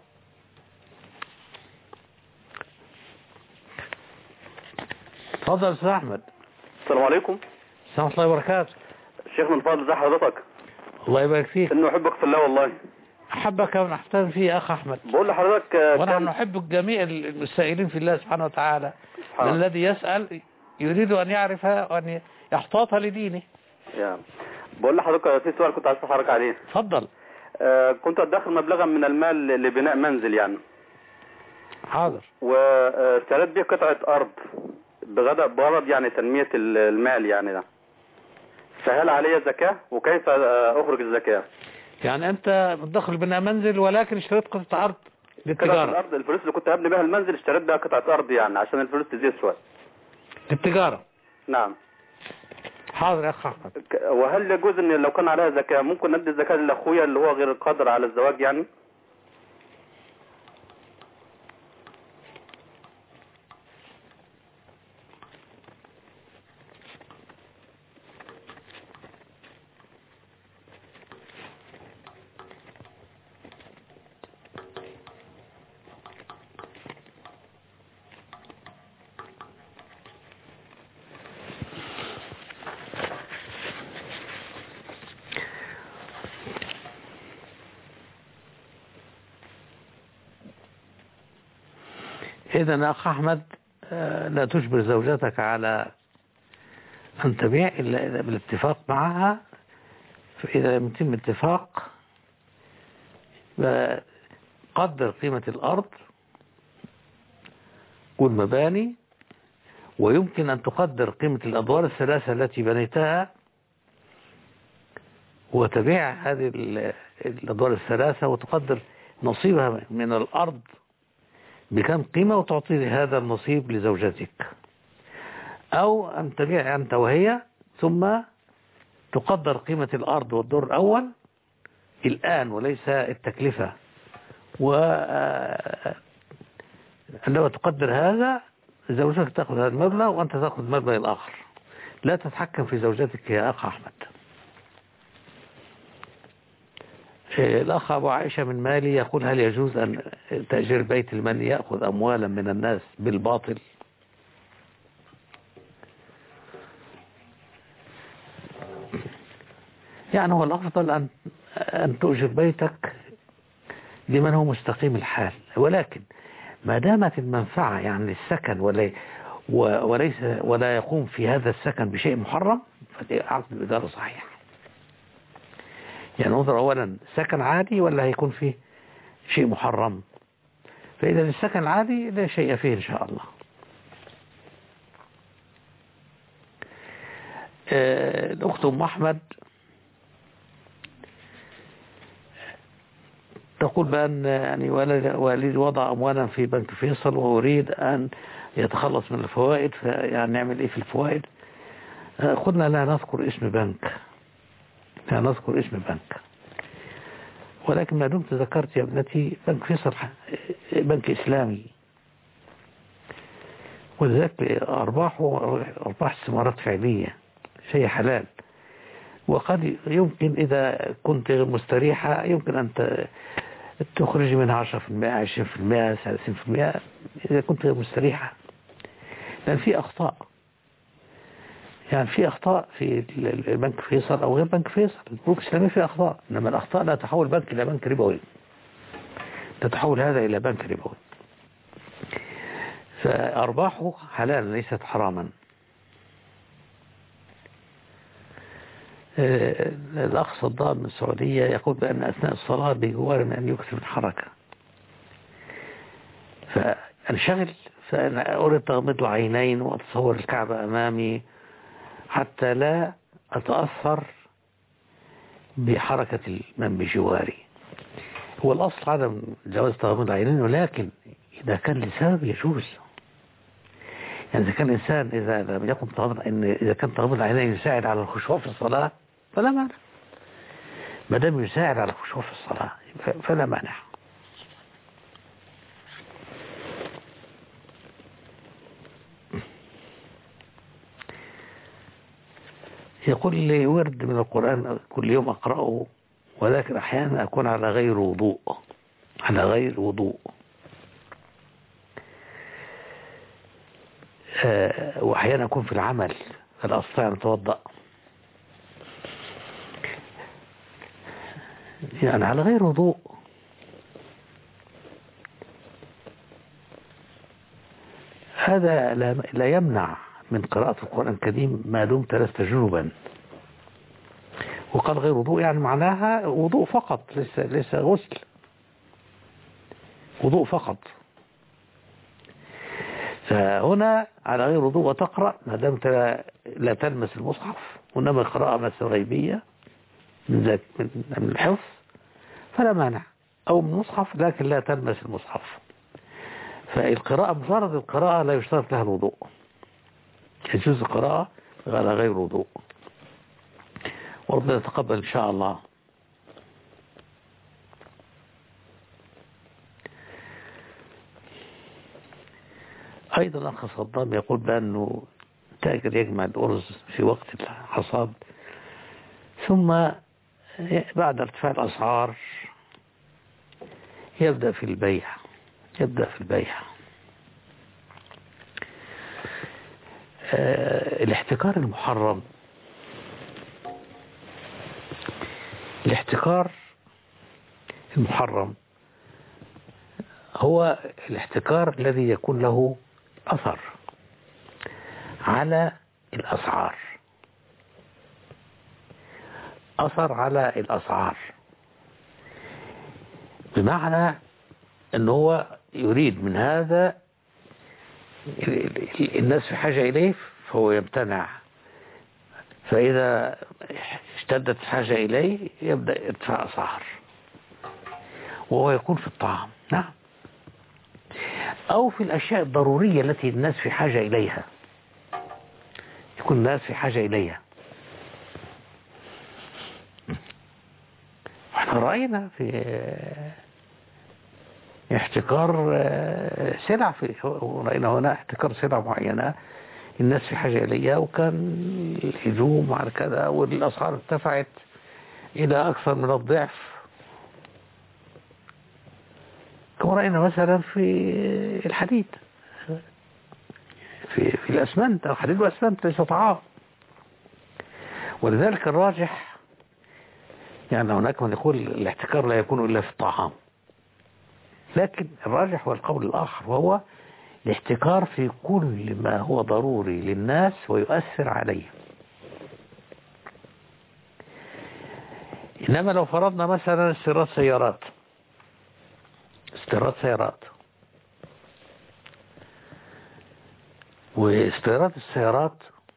اتفضل يا استاذ احمد. السلام عليكم. السلام ورحمه الله وبركاته. الشيخ من فضل، ازي حضرتك؟ الله يبارك فيك. انه احبك في الله والله. احبك ونحترم فيه يا اخ احمد. بقول لحضرتك ونحن نحب جميع السائلين في الله سبحانه وتعالى. الذي يسأل يريد ان يعرف وان يحتاط لدينه. يعني بقول لحضرتك في سؤال كنت عايز اسالك عليه. اتفضل. آه كنت ادخر مبلغا من المال لبناء منزل يعني. حاضر. واشتريت به قطعة ارض بغرض يعني تنمية المال يعني ده، فهل علي زكاة وكيف اخرج الزكاة؟ يعني انت بتدخل بناء منزل ولكن اشتريت قطعة ارض للتجارة. قطعة الارض، الفلوس اللي كنت هبني بها المنزل اشتريت بها قطعة ارض يعني عشان الفلوس تزيد شوية. للتجارة. نعم. حاضر يا اخ احمد. وهل يجوز ان لو كان عليها زكاة ممكن ندي الزكاة لاخويا اللي هو غير قادر على الزواج يعني؟ إذا يا أخ أحمد لا تجبر زوجتك على أن تبيع إلا بالاتفاق معها. فإذا لم يتم اتفاق قدر قيمة الأرض والمباني، ويمكن أن تقدر قيمة الأدوار الثلاثة التي بنيتها وتبيع هذه الأدوار الثلاثة وتقدر نصيبها من الأرض بكم قيمة وتعطي هذا النصيب لزوجتك، أو أن تبيع أنت وهي ثم تقدر قيمة الأرض والدور الأول الآن وليس التكلفة، وعندما تقدر هذا زوجتك تأخذ هذا المبلغ وأنت تأخذ المبلغ الآخر. لا تتحكم في زوجتك يا أخ أحمد. الأخ أبو عائشة من مالي يقول: هل يجوز أن تأجير بيت المن يأخذ أموالا من الناس بالباطل؟ يعني هو الأفضل أن أن تؤجر بيتك لمن هو مستقيم الحال، ولكن ما دامت المنفعة يعني السكن ولا وليس ولا يقوم في هذا السكن بشيء محرم فعقد الإدارة صحيح. يعني ننظر أولا سكن عادي ولا هيكون فيه شيء محرم. فإذا السكن العادي لا شيء فيه إن شاء الله. آه الأخت أم أحمد تقول بأن يعني والدي وضع أموالا في بنك فيصل وأريد أن يتخلص من الفوائد، يعني نعمل إيه في الفوائد؟ آه قلنا لا نذكر اسم بنك، لا نذكر اسم بنك، ولكن ما دمت ذكرت يا ابنتي بنك فيصل بنك إسلامي، ولذلك أرباحه أرباح استثمارات فعلية شيء حلال، وقد يمكن إذا كنت مستريحة يمكن أن تخرج منها عشرة في المئة عشرين في المئة ثلاثين في المئة إذا كنت مستريحة، لأن في أخطاء، يعني في أخطاء في البنك فيصل أو غير بنك فيصل. البنوك الإسلامية في أخطاء، إنما الأخطاء لا تحول بنك إلى بنك ربوي، تتحول هذا إلى بنك ربوي. فأرباحه حلال ليست حراما. الأخ صدام من السعودية يقول بأن أثناء الصلاة بجوار من أن يكثر الحركة، فأنشغل، فأنا أريد تغمض العينين وأتصور الكعبة أمامي حتى لا أتأثر بحركة من بجواري. هو الأصل عدم جواز تغمض العينين، ولكن إذا كان لسبب يجوز. يعني إذا كان الإنسان إذا لم يكن تغمض إن إذا كان تغمض العينين يساعد على الخشوع في الصلاة فلا مانع، ما دام يساعد على الخشوع في الصلاة فلا مانع. يقول لي ورد من القرآن كل يوم أقرأه، ولكن أحيانا أكون على غير وضوء على غير وضوء أه وأحيانا أكون في العمل فلا أستطيع أن أتوضأ، يعني على غير وضوء. هذا لا يمنع من قراءة القرآن الكريم ما دمت لست جنبا. وقال غير وضوء يعني معناها وضوء فقط، ليس ليس غسل، وضوء فقط. فهنا على غير وضوء وتقرأ ما دمت لا تلمس المصحف، وإنما قراءة مثل غيبية من ذلك من الحفظ فلا مانع، أو من المصحف لكن لا تلمس المصحف. فالقراءة مجرد القراءة لا يشترط لها الوضوء، يجوز القراءة على غير وضوء، وربنا يتقبل إن شاء الله. أيضا الأخ صدام يقول بأنه تاجر يجمع الأرز في وقت الحصاد، ثم بعد ارتفاع الأسعار يبدأ في البيع يبدأ في البيع آه الاحتكار المحرم. الاحتكار المحرم هو الاحتكار الذي يكون له أثر على الأسعار، أثر على الأسعار، بمعنى أنه هو يريد من هذا الناس في حاجة إليه فهو يمتنع، فإذا اشتدت الحاجة إليه يبدأ يرتفع أسعار، وهو يكون في الطعام. نعم. أو في الأشياء الضرورية التي الناس في حاجة إليها، يكون الناس في حاجة إليها. احنا رأينا في احتكار سلع، في رأينا هنا احتكار سلع معينة الناس في حاجة إليها، وكان الهجوم على كذا والأسعار ارتفعت إلى أكثر من الضعف. كما رأينا مثلا في الحديد، في, في الأسمنت، الحديد والأسمنت ليس طعام. ولذلك الراجح يعني هناك من يقول الاحتكار لا يكون إلا في الطعام، لكن الراجح هو القول الآخر، وهو الاحتكار في كل ما هو ضروري للناس ويؤثر عليه. إنما لو فرضنا مثلا استيراد سيارات استيراد سيارات واستيراد السيارات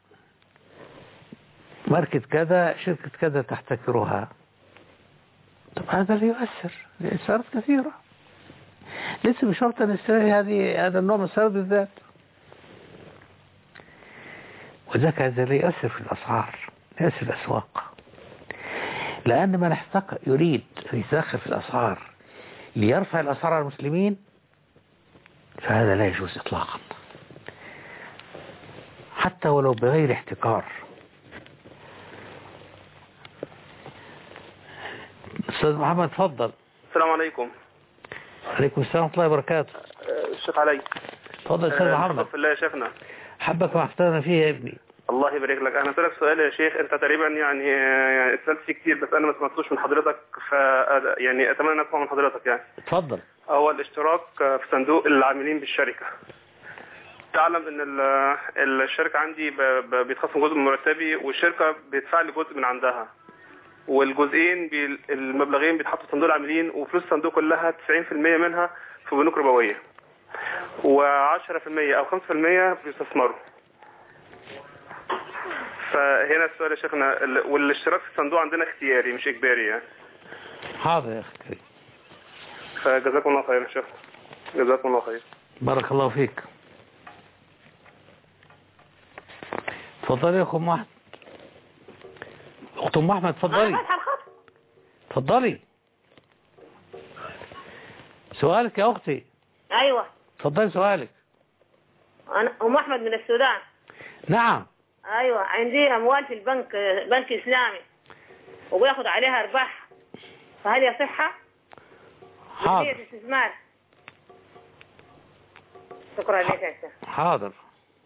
ماركة كذا شركة كذا تحتكرها، طب هذا اللي يؤثر. السيارات كثيرة، ليس بشرط أن نشتري هذه هذا النوع من السيارات بالذات، وذاك هذا اللي يؤثر في الأسعار، يؤثر في الأسواق، لأن من احتكر يريد أن يتدخل في الأسعار ليرفع الأسعار على المسلمين، فهذا لا يجوز إطلاقا حتى ولو بغير احتكار. أستاذ محمد تفضل. السلام عليكم. عليكم السلام ورحمة الله وبركاته. الشيخ علي. تفضل أستاذ محمد. في الله يا شيخنا. حبك واحترنا فيه يا ابني. الله يبارك لك. أنا أسألك سؤال يا شيخ، أنت تقريبا يعني يعني سألت فيه كتير بس أنا ما سمعتوش من حضرتك، ف يعني أتمنى أن أسمع من حضرتك يعني. اتفضل. هو الاشتراك في صندوق العاملين بالشركة. تعلم ان الشركة عندي بيتخصم جزء من مرتبي والشركة بيدفع لي جزء من عندها، والجزئين المبلغين بيتحطوا في صندوق العاملين، وفلوس الصندوق كلها تسعين في المية منها في بنوك ربوية وعشرة في المية او خمسة في المية بيستثمروا. فهنا السؤال يا شيخنا، والاشتراك في الصندوق عندنا اختياري مش اجباري يعني. حاضر يا اخي. فجزاكم الله خير يا شيخ. جزاكم الله خير. بارك الله فيك. تفضلي يا اخو احمد. اخت ام احمد تفضلي. تفضلي. سؤالك يا اختي. ايوه تفضلي سؤالك. انا ام احمد من السودان. نعم. ايوه عندي اموال في البنك، بنك اسلامي، وبياخد عليها ارباح، فهل يصح؟ حاضر. استثمار. شكرا لك يا شيخ. حاضر.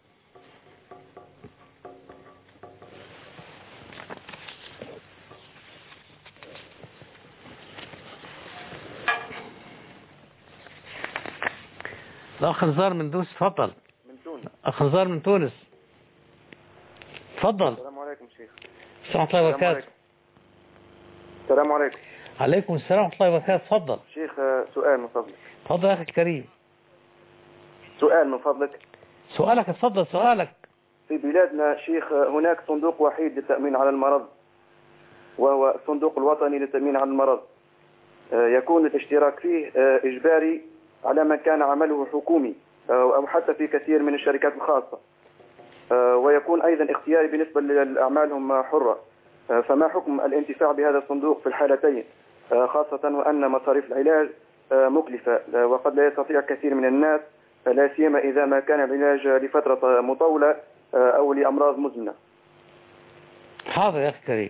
الأخ نزار من تونس تفضل. من تونس. أخ نزار من تونس تفضل. السلام عليكم شيخ. السلام ورحمة الله وبركاته. السلام عليكم. عليكم السلام ورحمة الله وبركاته. تفضل. شيخ سؤال من فضلك. تفضل يا أخي الكريم. سؤال من فضلك. سؤالك تفضل سؤالك. في بلادنا شيخ هناك صندوق وحيد للتأمين على المرض، وهو الصندوق الوطني للتأمين على المرض. يكون الاشتراك فيه إجباري على من كان عمله حكومي أو حتى في كثير من الشركات الخاصة، ويكون أيضا اختياري بالنسبة لأعمالهم حرة. فما حكم الانتفاع بهذا الصندوق في الحالتين، خاصة وأن مصاريف العلاج مكلفة وقد لا يستطيع كثير من الناس، لا سيما إذا ما كان العلاج لفترة مطولة أو لأمراض مزمنة. حاضر يا أخي كريم.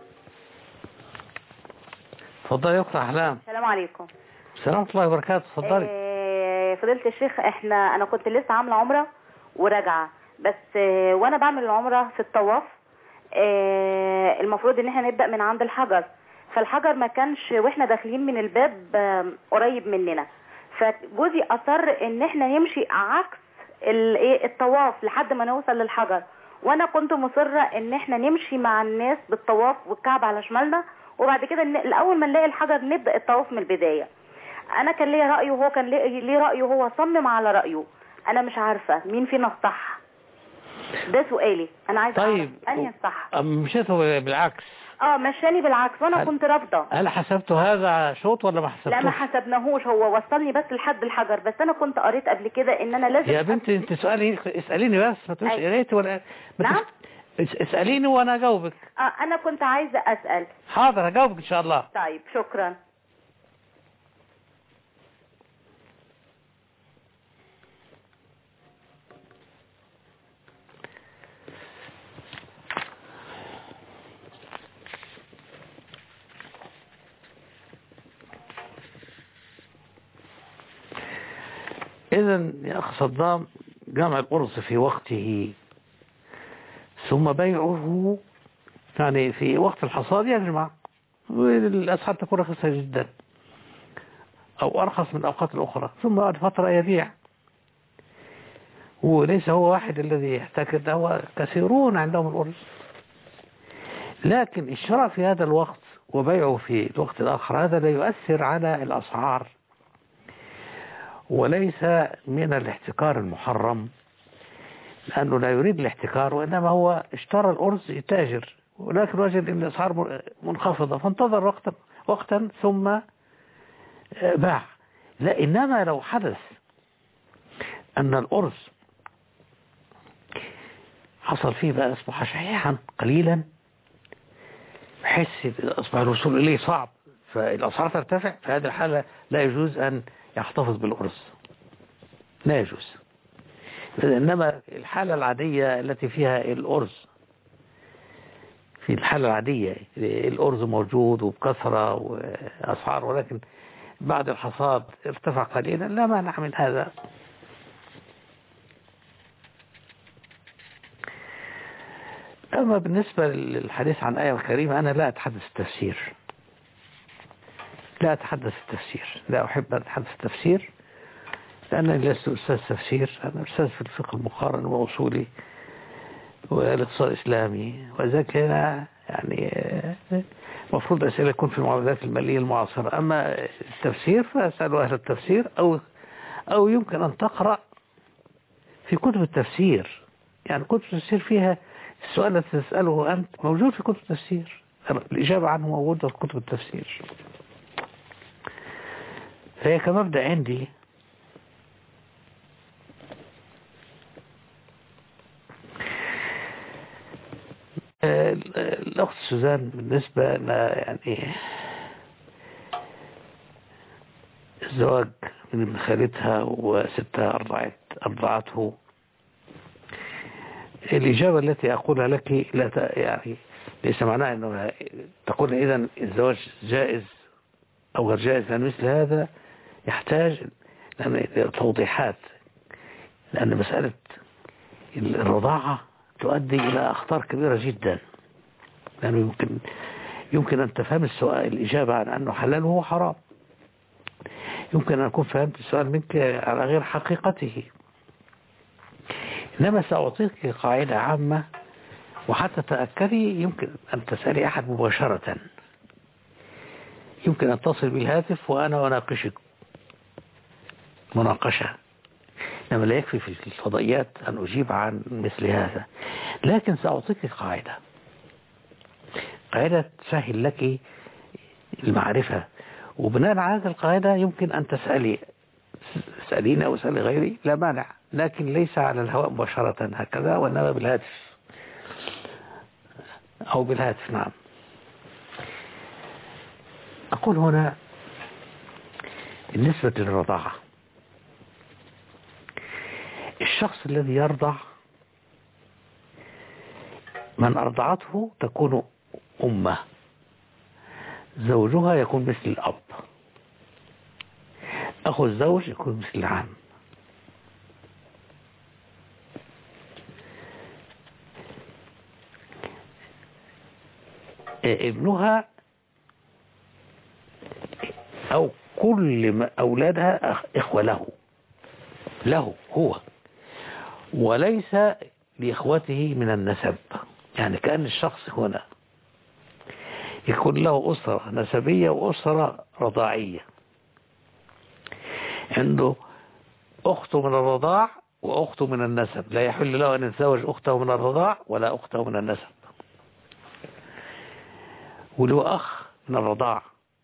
تفضل يا أخت أحلام. السلام عليكم. السلام ورحمة الله وبركاته. تفضلي. آه فضيلة الشيخ، احنا أنا كنت لسه عاملة عمرة وراجعة، بس آه وأنا بعمل العمرة في الطواف آه المفروض إن احنا نبدأ من عند الحجر، فالحجر ما كانش واحنا داخلين من الباب آه قريب مننا، فجوزي اصر ان احنا نمشي عكس الايه الطواف لحد ما نوصل للحجر، وانا كنت مصرة ان احنا نمشي مع الناس بالطواف والكعب على شمالنا، وبعد كده الاول ما نلاقي الحجر نبدأ الطواف من البداية. انا كان ليا رأيه وهو كان ليه رأيه، هو صمم على رأيه. انا مش عارفة مين فينا الصح، ده سؤالي. انا عايزه طيب اعرف انهي الصح. مشيته بالعكس؟ اه مشاني بالعكس وانا كنت رافضه. هل حسبته هذا شوط ولا ما حسبتوش؟ لا ما حسبناهوش، هو وصلني بس لحد الحجر، بس انا كنت قريت قبل كده ان انا لازم. يا بنتي انت سؤالي اساليني بس، ما تقوليش قريتي ولا نعم اساليني وانا اجاوبك. اه انا كنت عايزه اسال. حاضر هجاوبك ان شاء الله. طيب شكرا. إذن يا أخ صدام، جمع الأرز في وقته ثم بيعه يعني في وقت الحصاد يجمع، والأسعار تكون رخيصة جدا أو أرخص من الأوقات الأخرى، ثم بعد فترة يبيع. وليس هو واحد الذي يحتكر، هو كثيرون عندهم الأرز، لكن الشراء في هذا الوقت وبيعه في الوقت الآخر هذا لا يؤثر على الأسعار، وليس من الاحتكار المحرم، لأنه لا يريد الاحتكار، وإنما هو اشترى الأرز يتاجر، ولكن وجد أن الأسعار منخفضة فانتظر وقتا وقتا ثم باع. لا، إنما لو حدث أن الأرز حصل فيه بقى أصبح شحيحا قليلا بحيث أصبح الوصول إليه صعب فالأسعار ترتفع، في هذه الحالة لا يجوز أن يحتفظ بالأرز، لا يجوز. إنما الحالة العادية التي فيها الأرز، في الحالة العادية الأرز موجود وبكثرة وأسعار، ولكن بعد الحصاد ارتفع قليلا، لا مانع من هذا. أما بالنسبة للحديث عن آية الكريمة، أنا لا أتحدث التفسير، لا أتحدث التفسير، لا أحب أن أتحدث التفسير، لأنني لست أستاذ تفسير، أنا أستاذ في الفقه المقارن وأصولي والاقتصاد الإسلامي، وذلك هنا يعني مفروض أسئلة يكون في المعاملات المالية المعاصرة. أما التفسير فأسألوا أهل التفسير، أو أو يمكن أن تقرأ في كتب التفسير، يعني كتب التفسير فيها السؤال الذي تسأله أنت موجود في كتب التفسير، الإجابة عنه موجودة في كتب التفسير. فهي كمبدأ عندي الأخت سوزان بالنسبة لنا يعني الزواج من ابن خالتها وستها أرضعت أرضعته، الإجابة التي أقولها لك لا يعني ليس معناها أنه تقول إذن الزواج جائز أو غير جائز، لأن مثل هذا يحتاج توضيحات، لأن مسألة الرضاعة تؤدي إلى أخطار كبيرة جدا، لأنه يمكن يمكن أن تفهم السؤال الإجابة عن أنه حلال وهو حرام، يمكن أن أكون فهمت السؤال منك على غير حقيقته. إنما سأعطيك قاعدة عامة، وحتى تأكدي يمكن أن تسألي أحد مباشرة، يمكن أن تصل بالهاتف وأنا أناقشك مناقشة، إنما لا يكفي في الفضائيات أن أجيب عن مثل هذا. لكن سأعطيك قاعدة قاعدة تسهل لك المعرفة، وبناء على هذه القاعدة يمكن أن تسألي تسأليني أو تسألي غيري، لا مانع، لكن ليس على الهواء مباشرة هكذا، وإنما بالهاتف أو بالهاتف. نعم. أقول هنا بالنسبة للرضاعة، الشخص الذي يرضع من أرضعته تكون أمه، زوجها يكون مثل الأب، أخو الزوج يكون مثل العم، ابنها أو كل ما أولادها إخوة له له هو، وليس لإخوته من النسب. يعني كأن الشخص هنا يكون له أسرة نسبية وأسرة رضاعية، عنده أخته من الرضاع وأخته من النسب، لا يحل له أن يتزوج أخته من الرضاع ولا أخته من النسب، وله أخ من الرضاع،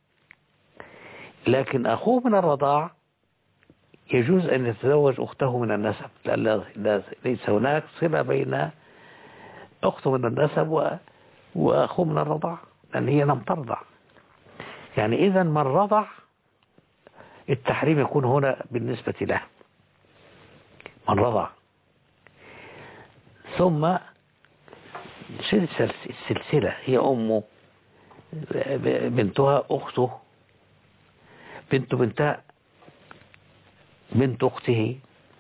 لكن أخوه من الرضاع يجوز أن يتزوج أخته من النسب، لأن ليس هناك صلة بين أخته من النسب وأخوه من الرضاع، لأن هي لم ترضع. يعني إذا من رضع التحريم يكون هنا بالنسبة له، من رضع. ثم السلسلة هي أمه، بنتها أخته، بنت بنتها بنت أخته.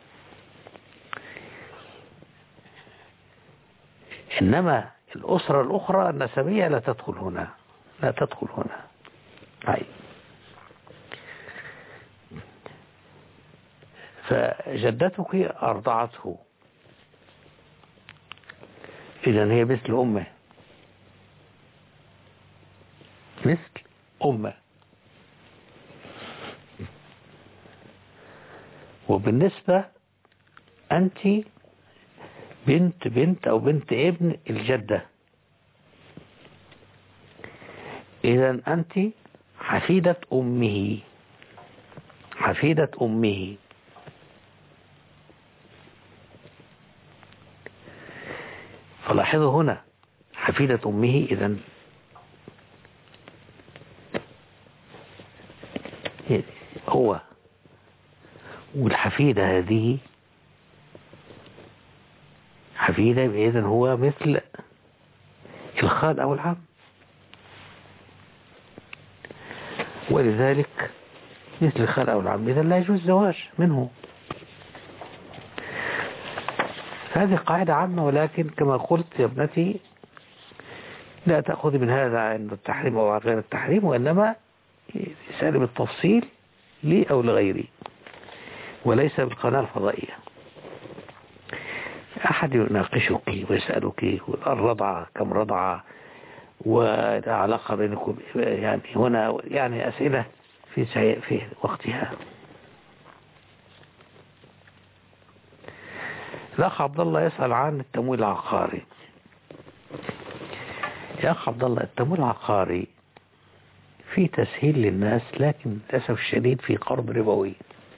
إنما الأسرة الأخرى النسبية لا تدخل هنا، لا تدخل هنا. هاي. فجدتك أرضعته، إذن هي مثل أمه، مثل أمه. وبالنسبة أنت بنت بنت أو بنت ابن الجدة، إذن أنت حفيدة أمه، حفيدة أمه. فلاحظوا هنا حفيدة أمه، إذن هو والحفيدة هذه حفيدة، إذن هو مثل الخال أو العم، ولذلك مثل الخال أو العم، إذن لا يجوز الزواج منه. هذه قاعدة عامة، ولكن كما قلت يا ابنتي لا تأخذ من هذا عند التحريم أو غير التحريم، وإنما يسأل بالتفصيل لي أو لغيري، وليس بالقناة الفضائية. أحد يناقشك ويسألك الرضعة كم رضعة والعلاقة بينكم، يعني هنا يعني أسئلة في في وقتها. الأخ عبد الله يسأل عن التمويل العقاري. يا أخ عبد الله، التمويل العقاري في تسهيل للناس، لكن للأسف الشديد في قرض ربوي.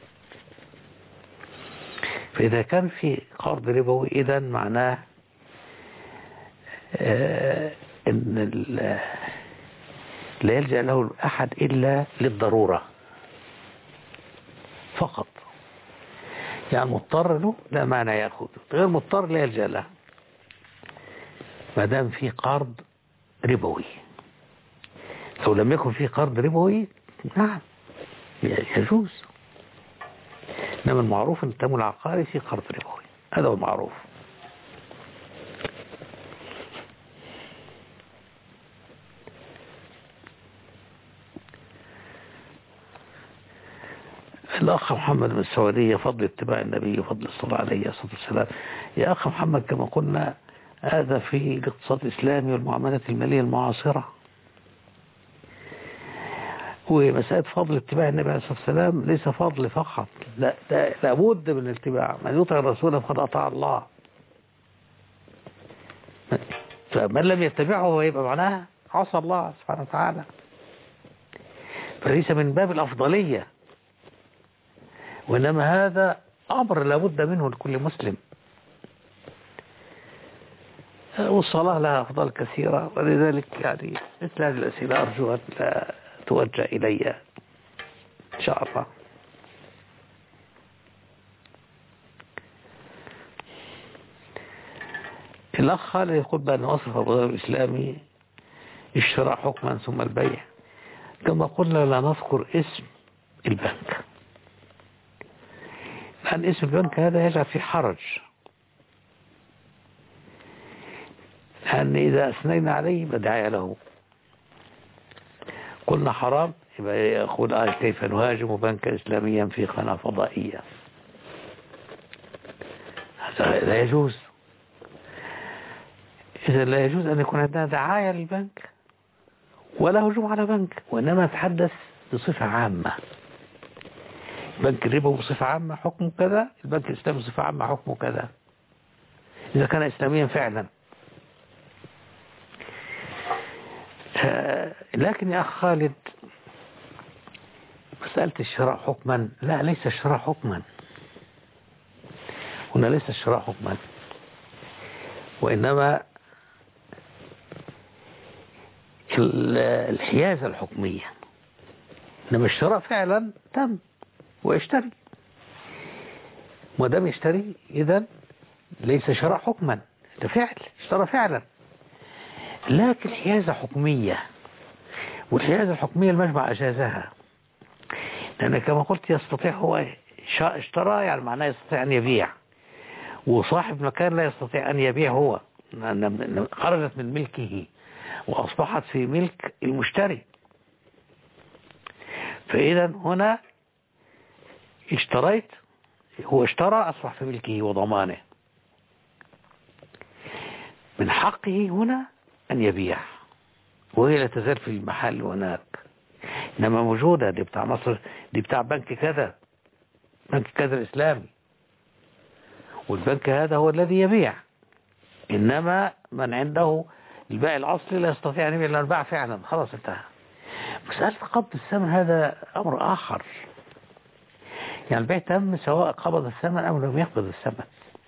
فإذا كان في قرض ربوي إذن معناه آه إن لا يلجأ له أحد إلا للضرورة فقط. يعني مضطر له لا معنى يأخذ، غير مضطر لا يلجأ له، ما دام في قرض ربوي. لو لم يكن في قرض ربوي نعم يجوز، إنما المعروف أن التمويل العقاري في قرض ربوي، هذا هو المعروف. الأخ محمد من السعودية، فضل اتباع النبي وفضل الصلاة عليه الصلاة والسلام. يا أخ محمد، كما قلنا هذا في الاقتصاد الإسلامي والمعاملات المالية المعاصرة، ومسألة فضل اتباع النبي عليه الصلاة والسلام ليس فضل فقط، لا لابد من الاتباع. من يطع الرسول فقد أطاع الله، فمن لم يتبعه هو يبقى معناها عصى الله سبحانه وتعالى. فليس من باب الأفضلية، وإنما هذا أمر لابد منه لكل مسلم. والصلاة لها أفضال كثيرة، ولذلك يعني مثل هذه الأسئلة أرجو أن لا توجه إلي إن شاء الله. الأخ خالد يقول بأن وصف الغير الإسلامي الشراء حكما ثم البيع، كما قلنا لا نذكر اسم البنك، لأن اسم البنك هذا يجعل في حرج، لأن إذا أثنينا عليه بدعي له، قلنا حرام يبقى يقول آه كيف نهاجم بنكا إسلاميا في قناة فضائية؟ هذا لا يجوز. إذا لا يجوز أن يكون عندنا دعاية للبنك ولا هجوم على بنك، وإنما نتحدث بصفة عامة. البنك الربوي بصفة عامة حكمه كذا، البنك الإسلامي بصفة عامة حكمه كذا إذا كان إسلاميا فعلا. لكن يا أخ خالد، مسألة الشراء حكما، لا ليس الشراء حكما هنا، ليس الشراء حكما، وإنما الحيازة الحكمية. إنما الشراء فعلا تم ويشتري، ما دام يشتري إذن ليس شراء حكما، ده فعل اشترى فعلا. لكن حيازة حكمية، والحيازة الحكمية المجمع أجازها، لأن كما قلت يستطيع هو اشترى، يعني معناه يستطيع أن يبيع، وصاحب مكان لا يستطيع أن يبيع هو، خرجت من ملكه وأصبحت في ملك المشتري. فإذا هنا اشتريت، هو اشترى أصبح في ملكه وضمانه، من حقه هنا أن يبيع، وهي لا تزال في المحل هناك، إنما موجودة. دي بتاع مصر، دي بتاع بنك كذا، بنك كذا الإسلامي، والبنك هذا هو الذي يبيع. إنما من عنده البائع الأصلي لا يستطيع أن يبيع لأنه باع فعلا، خلاص انتهى. مسألة قبض الثمن هذا أمر آخر، يعني البيع تم سواء قبض الثمن أو لم يقبض الثمن،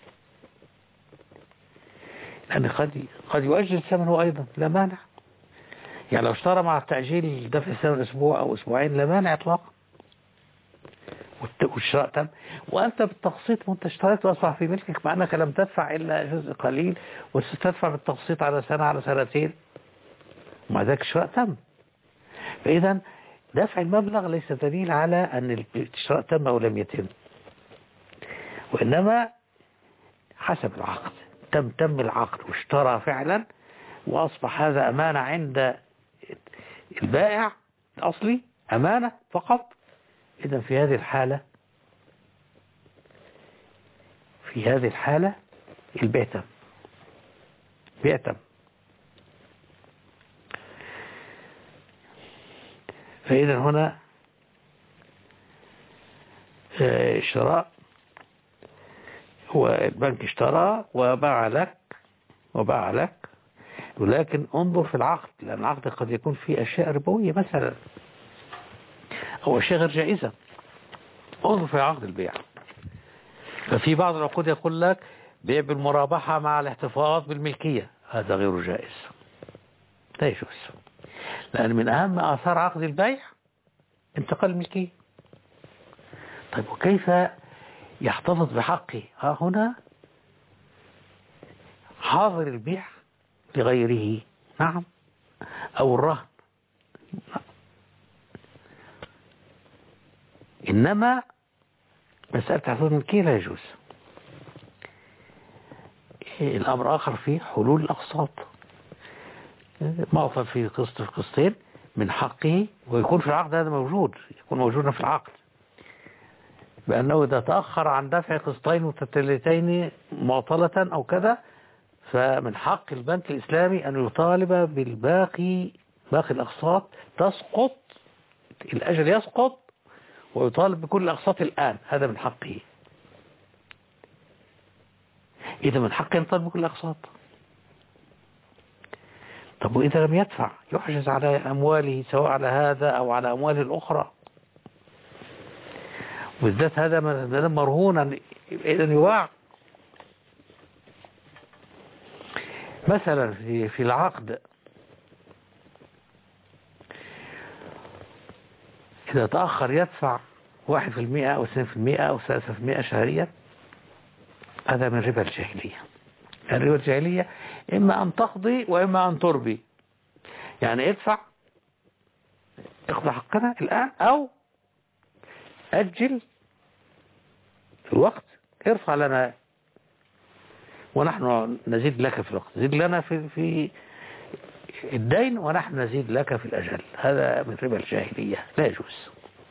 لأن قد قد يؤجل الثمن هو أيضا، لا مانع. يعني لو اشترى مع التأجيل دفع الثمن أسبوع أو أسبوعين لا مانع إطلاقا، والشراء تم، وأنت بالتقسيط وأنت اشتريت وأصبح في ملكك، مع أنك لم تدفع إلا جزء قليل، وستدفع بالتقسيط على سنة على سنتين، ومع ذلك الشراء تم. فإذا دفع المبلغ ليس دليل على أن الشراء تم أو لم يتم، وإنما حسب العقد، تم تم العقد واشترى فعلا، وأصبح هذا أمانة عند البائع الأصلي، أمانة فقط. إذا في هذه الحالة في هذه الحالة البيع تم، بيع تم. فإذا هنا شراء، هو البنك اشترى وباع لك وباع لك، ولكن انظر في العقد، لأن العقد قد يكون فيه أشياء ربوية مثلا أو أشياء غير جائزة. انظر في عقد البيع، ففي بعض العقود يقول لك بيع بالمرابحة مع الاحتفاظ بالملكية، هذا غير جائز، لا يجوز، لأن من أهم آثار عقد البيع انتقال الملكية. طيب وكيف يحتفظ بحقه؟ ها هنا حاضر البيع لغيره، نعم، أو الرهن، إنما مسألة تحفظ الملكية لا يجوز. الأمر آخر فيه حلول الأقساط، معطى في قسط في قسطين من حقه، ويكون في العقد هذا موجود، يكون موجودا في العقد، بأنه إذا تأخر عن دفع قسطين متتاليتين معطلة أو كذا، فمن حق البنك الإسلامي أن يطالب بالباقي، باقي الأقساط تسقط، الأجل يسقط، ويطالب بكل الأقساط الآن، هذا من حقه. إذا من حقه يطالب بكل الأقساط. طب وإذا لم يدفع يحجز على أمواله، سواء على هذا أو على أمواله الأخرى، وبالذات هذا مرهونا، إذا يباع. مثلا في في العقد إذا تأخر يدفع واحد في المئة أو اثنين في المئة أو ثلاثة في المئة شهريا، هذا من ربا الجاهلية. الربا الجاهلية إما أن تقضي وإما أن تربي، يعني ادفع اقضي حقنا الآن، أو أجل في الوقت، ارفع لنا ونحن نزيد لك في الوقت، زيد لنا في في الدين ونحن نزيد لك في الأجل، هذا من ربا الجاهلية لا يجوز.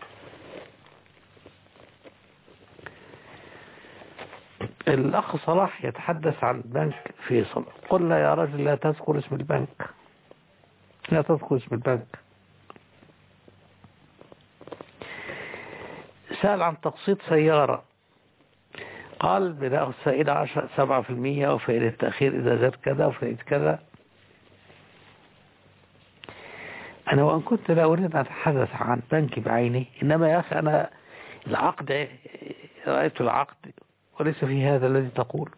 الأخ صلاح يتحدث عن بنك فيصل. قل لا يا رجل لا تذكر اسم البنك، لا تذكر اسم البنك. سأل عن تقسيط سيارة، قال بناخذ فائدة عشرة سبعة في المية وفائدة التأخير إذا زاد كذا وفائدة كذا. أنا وأن كنت لا أريد أن أتحدث عن بنك بعينه، إنما يا أخي أنا العقد رأيت العقد وليس في هذا الذي تقول.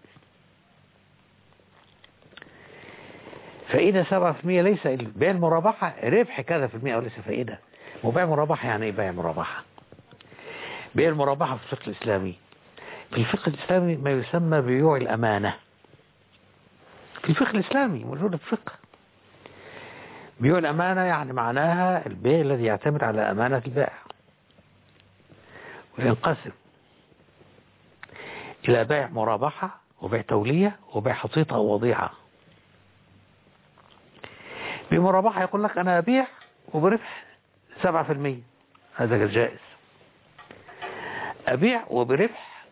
فائدة سبعة في المية ليس بيع المرابحة ربح كذا في المية وليس فائدة. وبيع مرابحة يعني إيه بيع مرابحة؟ بيع المرابحة في الفقه الإسلامي، في الفقه الإسلامي ما يسمى بيوع الأمانة. في الفقه الإسلامي موجود في الفقه. بيوع الأمانة يعني معناها البيع الذي يعتمد على أمانة البائع، وينقسم إلى بيع مرابحة وبيع تولية وبيع حصيطة أو وضيعة. بمرابحة يقول لك أنا أبيع وبربح سبعة في المية، هذا جائز. أبيع وبربح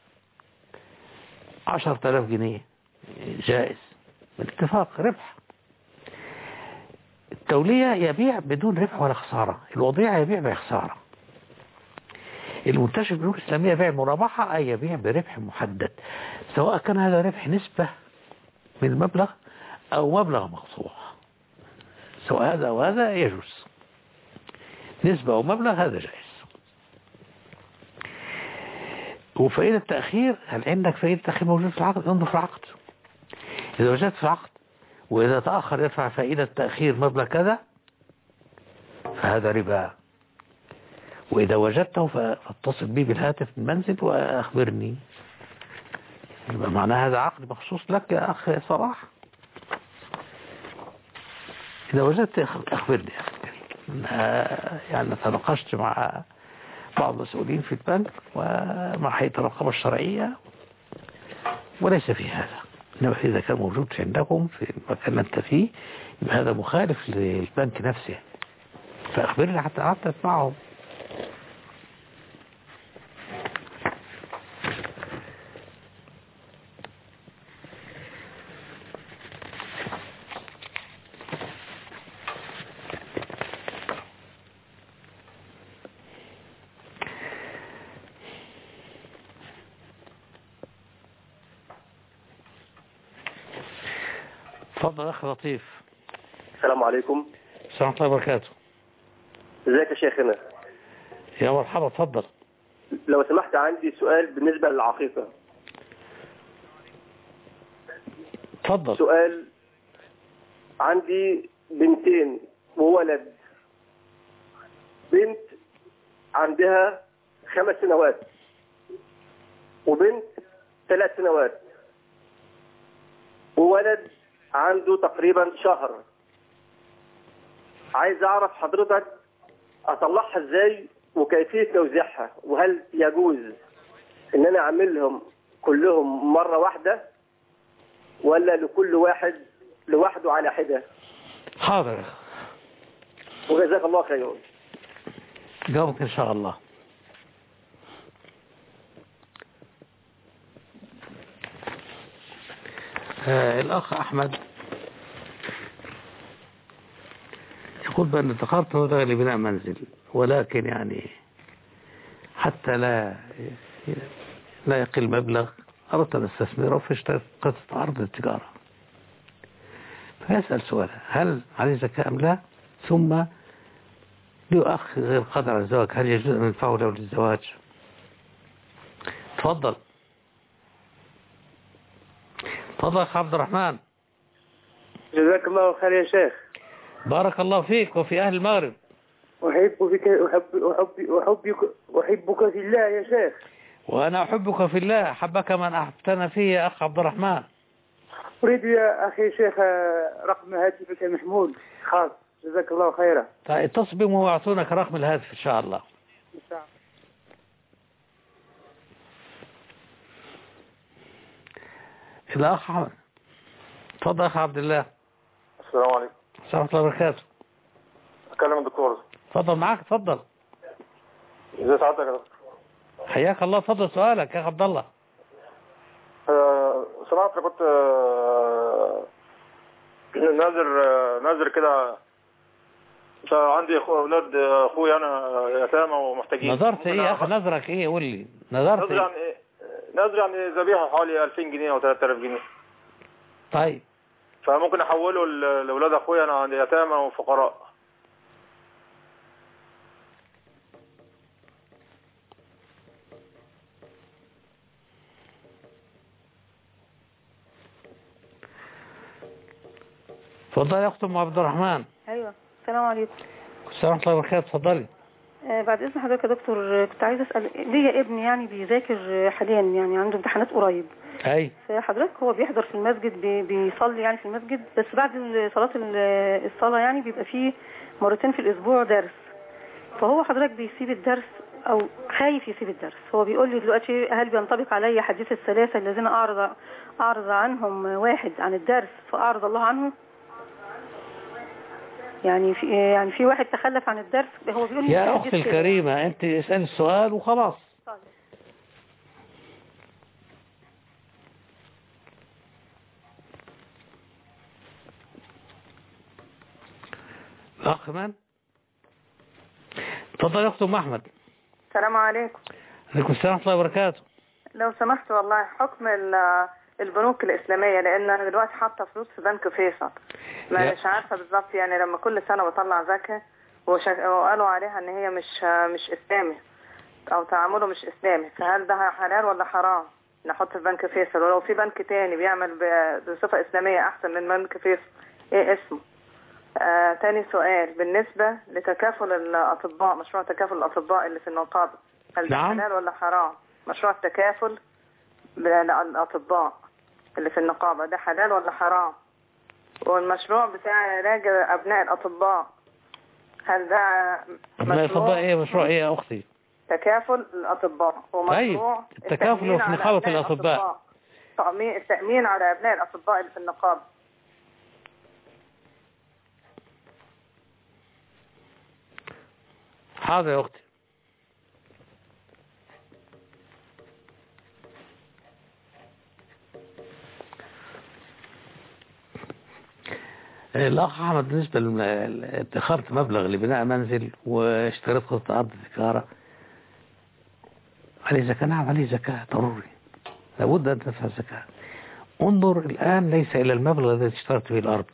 عشرة آلاف جنيه، جائز بالاتفاق ربح. التولية يبيع بدون ربح ولا خسارة، الوضيعة يبيع بخسارة. المنتشر في البنوك الإسلامية بيع المرابحة أي يبيع بربح محدد، سواء كان هذا ربح نسبة من المبلغ أو مبلغ مقطوع، سواء هذا أو هذا يجوز، نسبة أو مبلغ هذا جائز. وفائدة التأخير، هل عندك فائدة تأخير موجود في العقد؟ انظر في العقد، إذا وجدت في العقد وإذا تأخر يدفع فائدة تأخير مبلغ كذا فهذا ربا، وإذا وجدته فاتصل بي بالهاتف من المنزل وأخبرني. يبقى معنى هذا عقد مخصوص لك يا أخ صلاح. إذا وجدت أخبرني يا أخي. يعني تناقشت مع بعض المسؤولين في البنك ومع هيئة الرقابة الشرعية وليس في هذا، إنما إذا كان موجود عندكم في المكان اللي أنت فيه يبقى هذا مخالف للبنك نفسه، فأخبرني حتى أعطت معهم. تفضل أخ لطيف. السلام عليكم. السلام عليكم وبركاته. ازيك يا شيخنا؟ يا مرحبا، تفضل. لو سمحت عندي سؤال بالنسبة للعقيقة. تفضل. سؤال، عندي بنتين وولد. بنت عندها خمس سنوات وبنت ثلاث سنوات، وولد عنده تقريبا شهر. عايز اعرف حضرتك اطلعها ازاي وكيفية توزيعها، وهل يجوز ان انا اعملهم كلهم مرة واحدة ولا لكل واحد لوحده على حدة؟ حاضر، وجزاك الله خيرا. جاوبك ان شاء الله. آه الأخ أحمد يقول بأن ادخرت مبلغ لبناء منزل، ولكن يعني حتى لا لا يقل مبلغ أردت أن استثمره في اشتريت قطعة أرض للتجارة. فيسأل سؤال: هل عليه زكاة أم لا؟ ثم له أخ غير قادر على الزواج، هل يجوز أن ندفعه له للزواج؟ تفضل. تفضل أخ عبد الرحمن. جزاك الله خير يا شيخ. بارك الله فيك وفي أهل المغرب. أحب فيك أحب أحب أحبك أحبك في الله يا شيخ. وأنا أحبك في الله، أحبك من أحبتنا فيه يا أخ عبد الرحمن. أريد يا أخي شيخ رقم هاتفك محمول خاص، جزاك الله خيرا. طيب اتصل بهم ويعطونك رقم الهاتف إن شاء الله. إن شاء الله. الأخ أحمد. تفضل أخ عبد الله. السلام عليكم. السلام ورحمة الله وبركاته. أكلم الدكتور. اتفضل معاك اتفضل. ازي سعادتك يا دكتور؟ حياك الله. اتفضل سؤالك يا عبد الله. أه سمعت كنت أه نازل أه نازل كده عندي اولاد اخويا انا يتامى ومحتاجين. نظرت ايه يا اخي؟ نظرك ايه؟ قول لي نظرت نظر يعني ايه؟ نظر يعني ذبيحه حوالي ألفين جنيه او ثلاثة آلاف جنيه. طيب فممكن احوله لاولاد اخويا، انا عندي يتامى وفقراء. اتفضلي يا اخت ام عبد الرحمن. ايوه السلام عليكم. السلام ورحمه الله وبركاته. اتفضلي. آه بعد اذن حضرتك يا دكتور، كنت عايزه اسال، ليا ابن يعني بيذاكر حاليا، يعني عنده امتحانات قريب. اي فحضرتك هو بيحضر في المسجد، بي بيصلي يعني في المسجد، بس بعد صلاه الصلاه يعني بيبقى فيه مرتين في الاسبوع درس. فهو حضرتك بيسيب الدرس او خايف يسيب الدرس. هو بيقول لي دلوقتي هل بينطبق علي حديث الثلاثه الذين اعرض اعرض عنهم واحد عن الدرس فاعرض الله عنه؟ يعني في يعني في واحد تخلف عن الدرس، هو بيقول لي يا اختي الكريمه انت اسالي السؤال وخلاص. طيب. الاخ من؟ اتفضل يا اخت ام احمد. السلام عليكم. عليكم السلام ورحمه الله وبركاته. لو سمحت والله حكم البنوك الإسلامية، لأن أنا دلوقتي حاطة فلوس في بنك فيصل، ما مش عارفة بالظبط يعني لما كل سنة بطلع زكاة وقالوا عليها إن هي مش مش إسلامي أو تعامله مش إسلامي، فهل ده حلال ولا حرام نحط في بنك فيصل؟ ولو في بنك تاني بيعمل بصفة إسلامية أحسن من بنك فيصل إيه اسمه؟ آه تاني سؤال بالنسبة لتكافل الأطباء، مشروع تكافل الأطباء اللي في النقابة، هل ده نعم. حلال ولا حرام؟ مشروع التكافل للأطباء اللي في النقابة ده حلال ولا حرام؟ والمشروع بتاع علاج أبناء الأطباء هل ده أبناء الأطباء إيه؟ مشروع إيه يا أختي؟ تكافل الأطباء ومشروع طيب. التكافل في نقابة الأطباء، التأمين على أبناء الأطباء اللي في النقابة. حاضر يا أختي. الأخ أحمد بالنسبة لادخرت مبلغ لبناء منزل واشتريت قطعة أرض تجارة عليه زكاة؟ نعم عليه زكاة ضروري، لابد أن تدفع الزكاة. انظر الآن ليس إلى المبلغ الذي اشتريت به الأرض،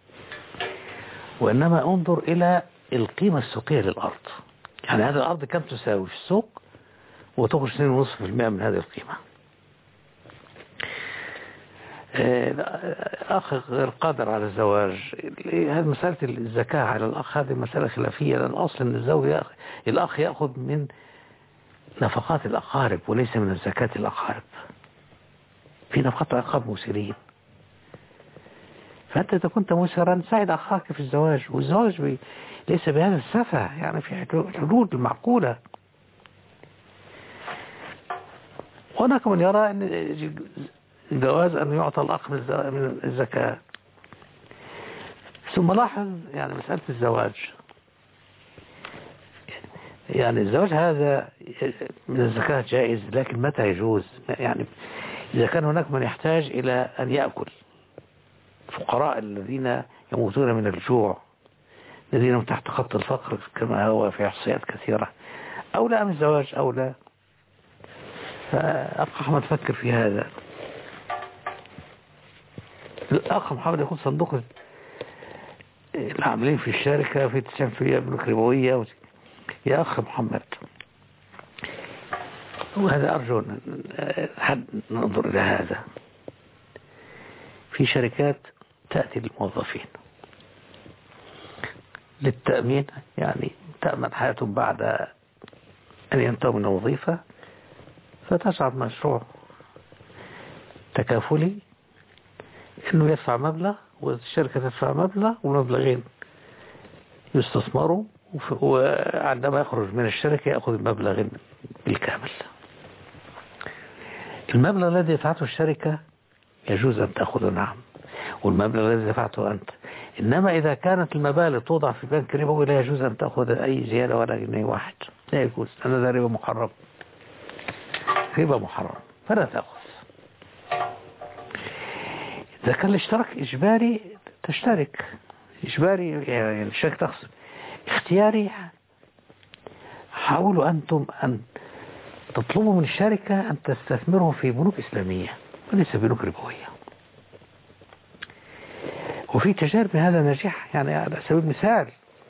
وإنما انظر إلى القيمة السوقية للأرض. يعني هذه الأرض كم تساوي في السوق وتخرج اثنين فاصلة خمسة بالمئة من هذه القيمة. أخ غير قادر على الزواج، هذه مسألة الزكاة على الأخ هذه مسألة خلافية، لأن أصل أن الزوج الأخ يأخذ من نفقات الأقارب وليس من الزكاة الأقارب. في نفقات الأقارب مسيرين، فأنت إذا كنت مسرا ساعد أخاك في الزواج، والزواج بي ليس بهذا السفة، يعني في حدود المعقولة. هناك من يرى أن الجواز أن يعطى الأخ من الزكاة. ثم لاحظ يعني مسألة الزواج، يعني الزواج هذا من الزكاة جائز، لكن متى يجوز؟ يعني إذا كان هناك من يحتاج إلى أن يأكل، فقراء الذين يموتون من الجوع، الذين تحت خط الفقر كما هو في إحصائيات كثيرة، أو لا من الزواج أو لا. فأخ أحمد فكر في هذا. الأخ محمد يكون صندوق العاملين في الشركة في تسعين بالمئة بنوك ربوية. يا أخ محمد، وهذا أرجو حد ننظر إلى هذا. في شركات تأتي للموظفين للتأمين، يعني تأمن حياتهم بعد أن ينتهوا من الوظيفة، فتشعر مشروع تكافلي انه يدفع مبلغ والشركة تدفع مبلغ، ومبلغين يستثمروا، وعندما يخرج من الشركة يأخذ المبلغ بالكامل. المبلغ الذي دفعته الشركة يجوز أن تأخذه، نعم، والمبلغ الذي دفعته أنت إنما إذا كانت المبالغ توضع في بنك ربوي لا يجوز أن تأخذ أي زيادة ولا جنيه واحد، لا يجوز، أنا ده ربا محرم، ربا محرم فلا تأخذ. إذا كان الاشتراك إجباري تشترك، إجباري يعني الشركة تخصم. اختياري حاولوا أنتم أن تطلبوا من الشركة أن تستثمروا في بنوك إسلامية وليس بنوك ربوية. وفي تجارب هذا نجاح، يعني على سبيل المثال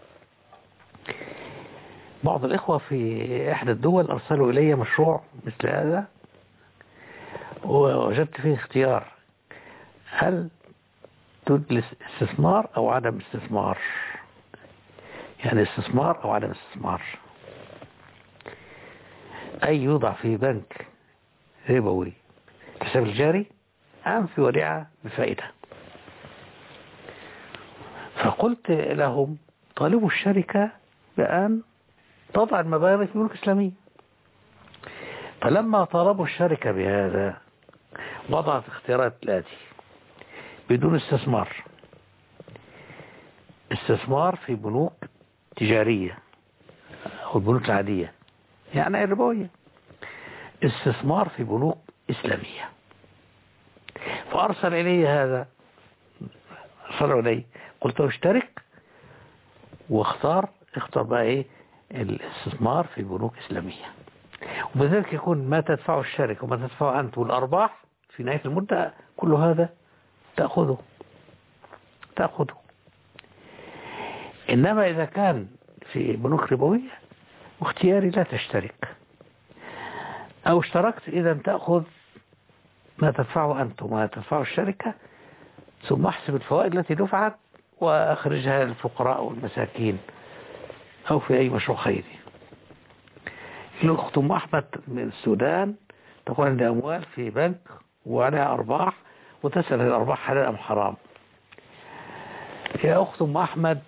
بعض الإخوة في إحدى الدول أرسلوا إلي مشروع مثل هذا ووجدت فيه اختيار: هل تجلس استثمار أو عدم استثمار، يعني استثمار أو عدم استثمار، أي يوضع في بنك ربوي حساب الجاري أم في وديعة بفائدة. فقلت لهم طالبوا الشركة بأن تضع المبالغ في بنوك إسلامية. فلما طالبوا الشركة بهذا وضعت اختيارات الآتي: بدون استثمار، استثمار في بنوك تجارية أو البنوك العادية يعني الربوية، استثمار في بنوك إسلامية. فأرسل إلي هذا، أرسلوا إلي، قلت له اشترك واختار، اختار بقى إيه الاستثمار في بنوك إسلامية، وبذلك يكون ما تدفعه الشركة وما تدفعه أنت والأرباح في نهاية المدة كل هذا تأخذه تأخذه. إنما إذا كان في بنوك ربوية واختياري لا تشترك، أو اشتركت إذا تأخذ ما تدفعه أنت وما تدفعه الشركة، ثم احسب الفوائد التي دفعت وأخرجها للفقراء والمساكين أو في أي مشروع خيري. الأخت أم أحمد من السودان تقول عندها أموال في بنك وعليها أرباح وتسأل الأرباح حلال أم حرام. يا أخت أم أحمد،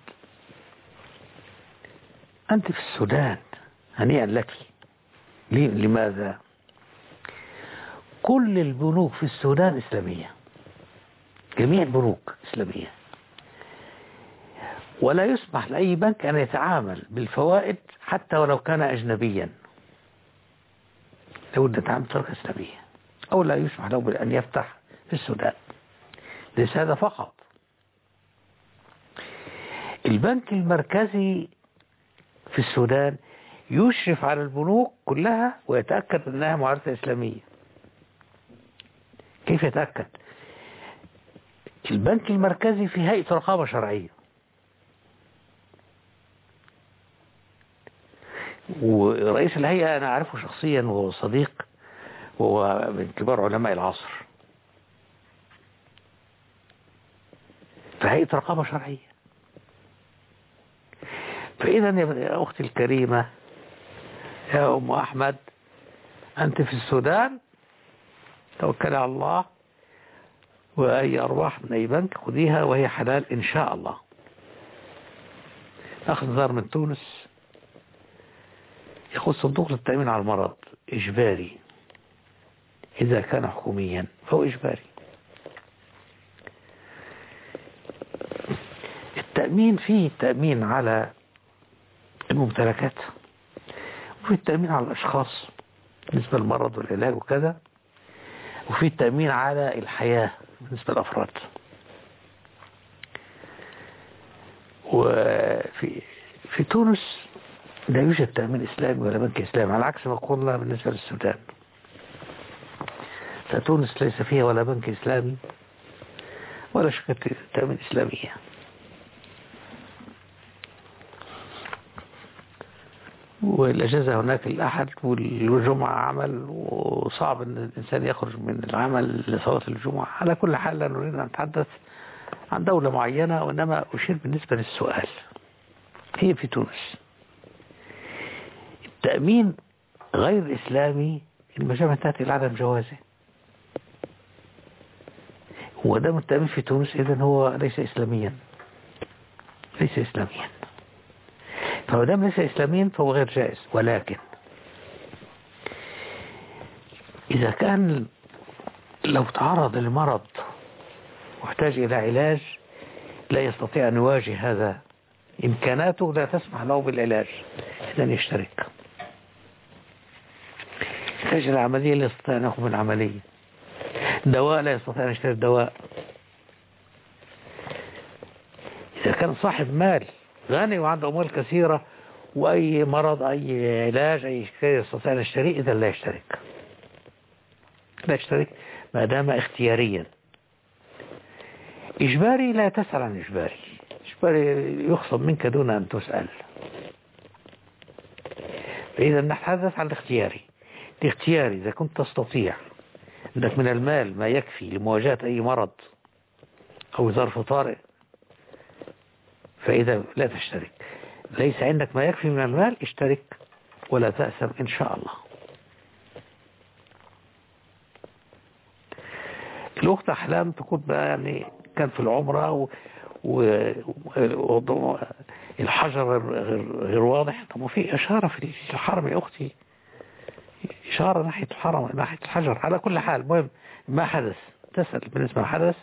أنت في السودان هنيئا لك. لماذا؟ كل البنوك في السودان إسلامية، جميع البنوك إسلامية، ولا يسمح لأي بنك أن يتعامل بالفوائد حتى ولو كان أجنبيا، لو يتعامل بطريقة إسلامية، أو لا يسمح له بأن يفتح في السودان. ليس هذا فقط، البنك المركزي في السودان يشرف على البنوك كلها ويتأكد أنها معارضة إسلامية. كيف يتأكد؟ البنك المركزي في هيئة رقابة شرعية، ورئيس الهيئة أنا أعرفه شخصيا وهو صديق وهو من كبار علماء العصر، في هيئة رقابة شرعية. فإذا يا أختي الكريمة يا أم أحمد، أنت في السودان توكل على الله، وأي أرباح من أي بنك خذيها وهي حلال إن شاء الله. أخذ دار من تونس يأخذ صندوق للتأمين على المرض إجباري، إذا كان حكوميا فهو إجباري. التأمين فيه التأمين على الممتلكات، وفي التأمين على الأشخاص بالنسبة للمرض والعلاج وكذا، وفي التأمين على الحياة بالنسبة للأفراد. وفي في تونس لا يوجد تأمين إسلامي ولا بنك إسلامي، على عكس ما قلنا بالنسبة للسودان. فتونس ليس فيها ولا بنك إسلامي ولا شركة تأمين إسلامية. والأجازة هناك الأحد والجمعة عمل، وصعب أن الإنسان يخرج من العمل لصلاة الجمعة. على كل حال لا نريد أن نتحدث عن دولة معينة، وإنما أشير بالنسبة للسؤال. هي في تونس التأمين غير الإسلامي المجامع تأتي إلى عدم جوازه، ودام التأمين في تونس إذن هو ليس إسلاميا، ليس إسلاميا. فمادام ليس إسلاميا فهو غير جائز. ولكن إذا كان لو تعرض لمرض واحتاج إلى علاج لا يستطيع أن يواجه هذا، إمكاناته لا تسمح له بالعلاج، إذن يشترك. يحتاج العملية لا يستطيع أن يأخذ من العملية، دواء لا يستطيع أن يشتري الدواء. إذا كان صاحب مال غني وعنده أموال كثيرة وأي مرض أي علاج أي شيء يستطيع أن يشتريه، إذا لا يشترك، لا يشترك ما دام اختياريا. إجباري لا تسأل عن إجباري، إجباري يخصم منك دون أن تسأل. فإذا نتحدث عن الاختياري. الاختياري إذا كنت تستطيع عندك من المال ما يكفي لمواجهة أي مرض أو ظرف طارئ، فإذا لا تشترك. ليس عندك ما يكفي من المال، اشترك ولا تأثم إن شاء الله. الأخت أحلام تكون بقى يعني كان في العمرة و... و... الحجر غير, غير واضح. طب وفي إشارة في الحرم يا أختي، إشارة ناحية الحرم ناحية الحجر. على كل حال المهم ما حدث، تسأل بالنسبة ما حدث،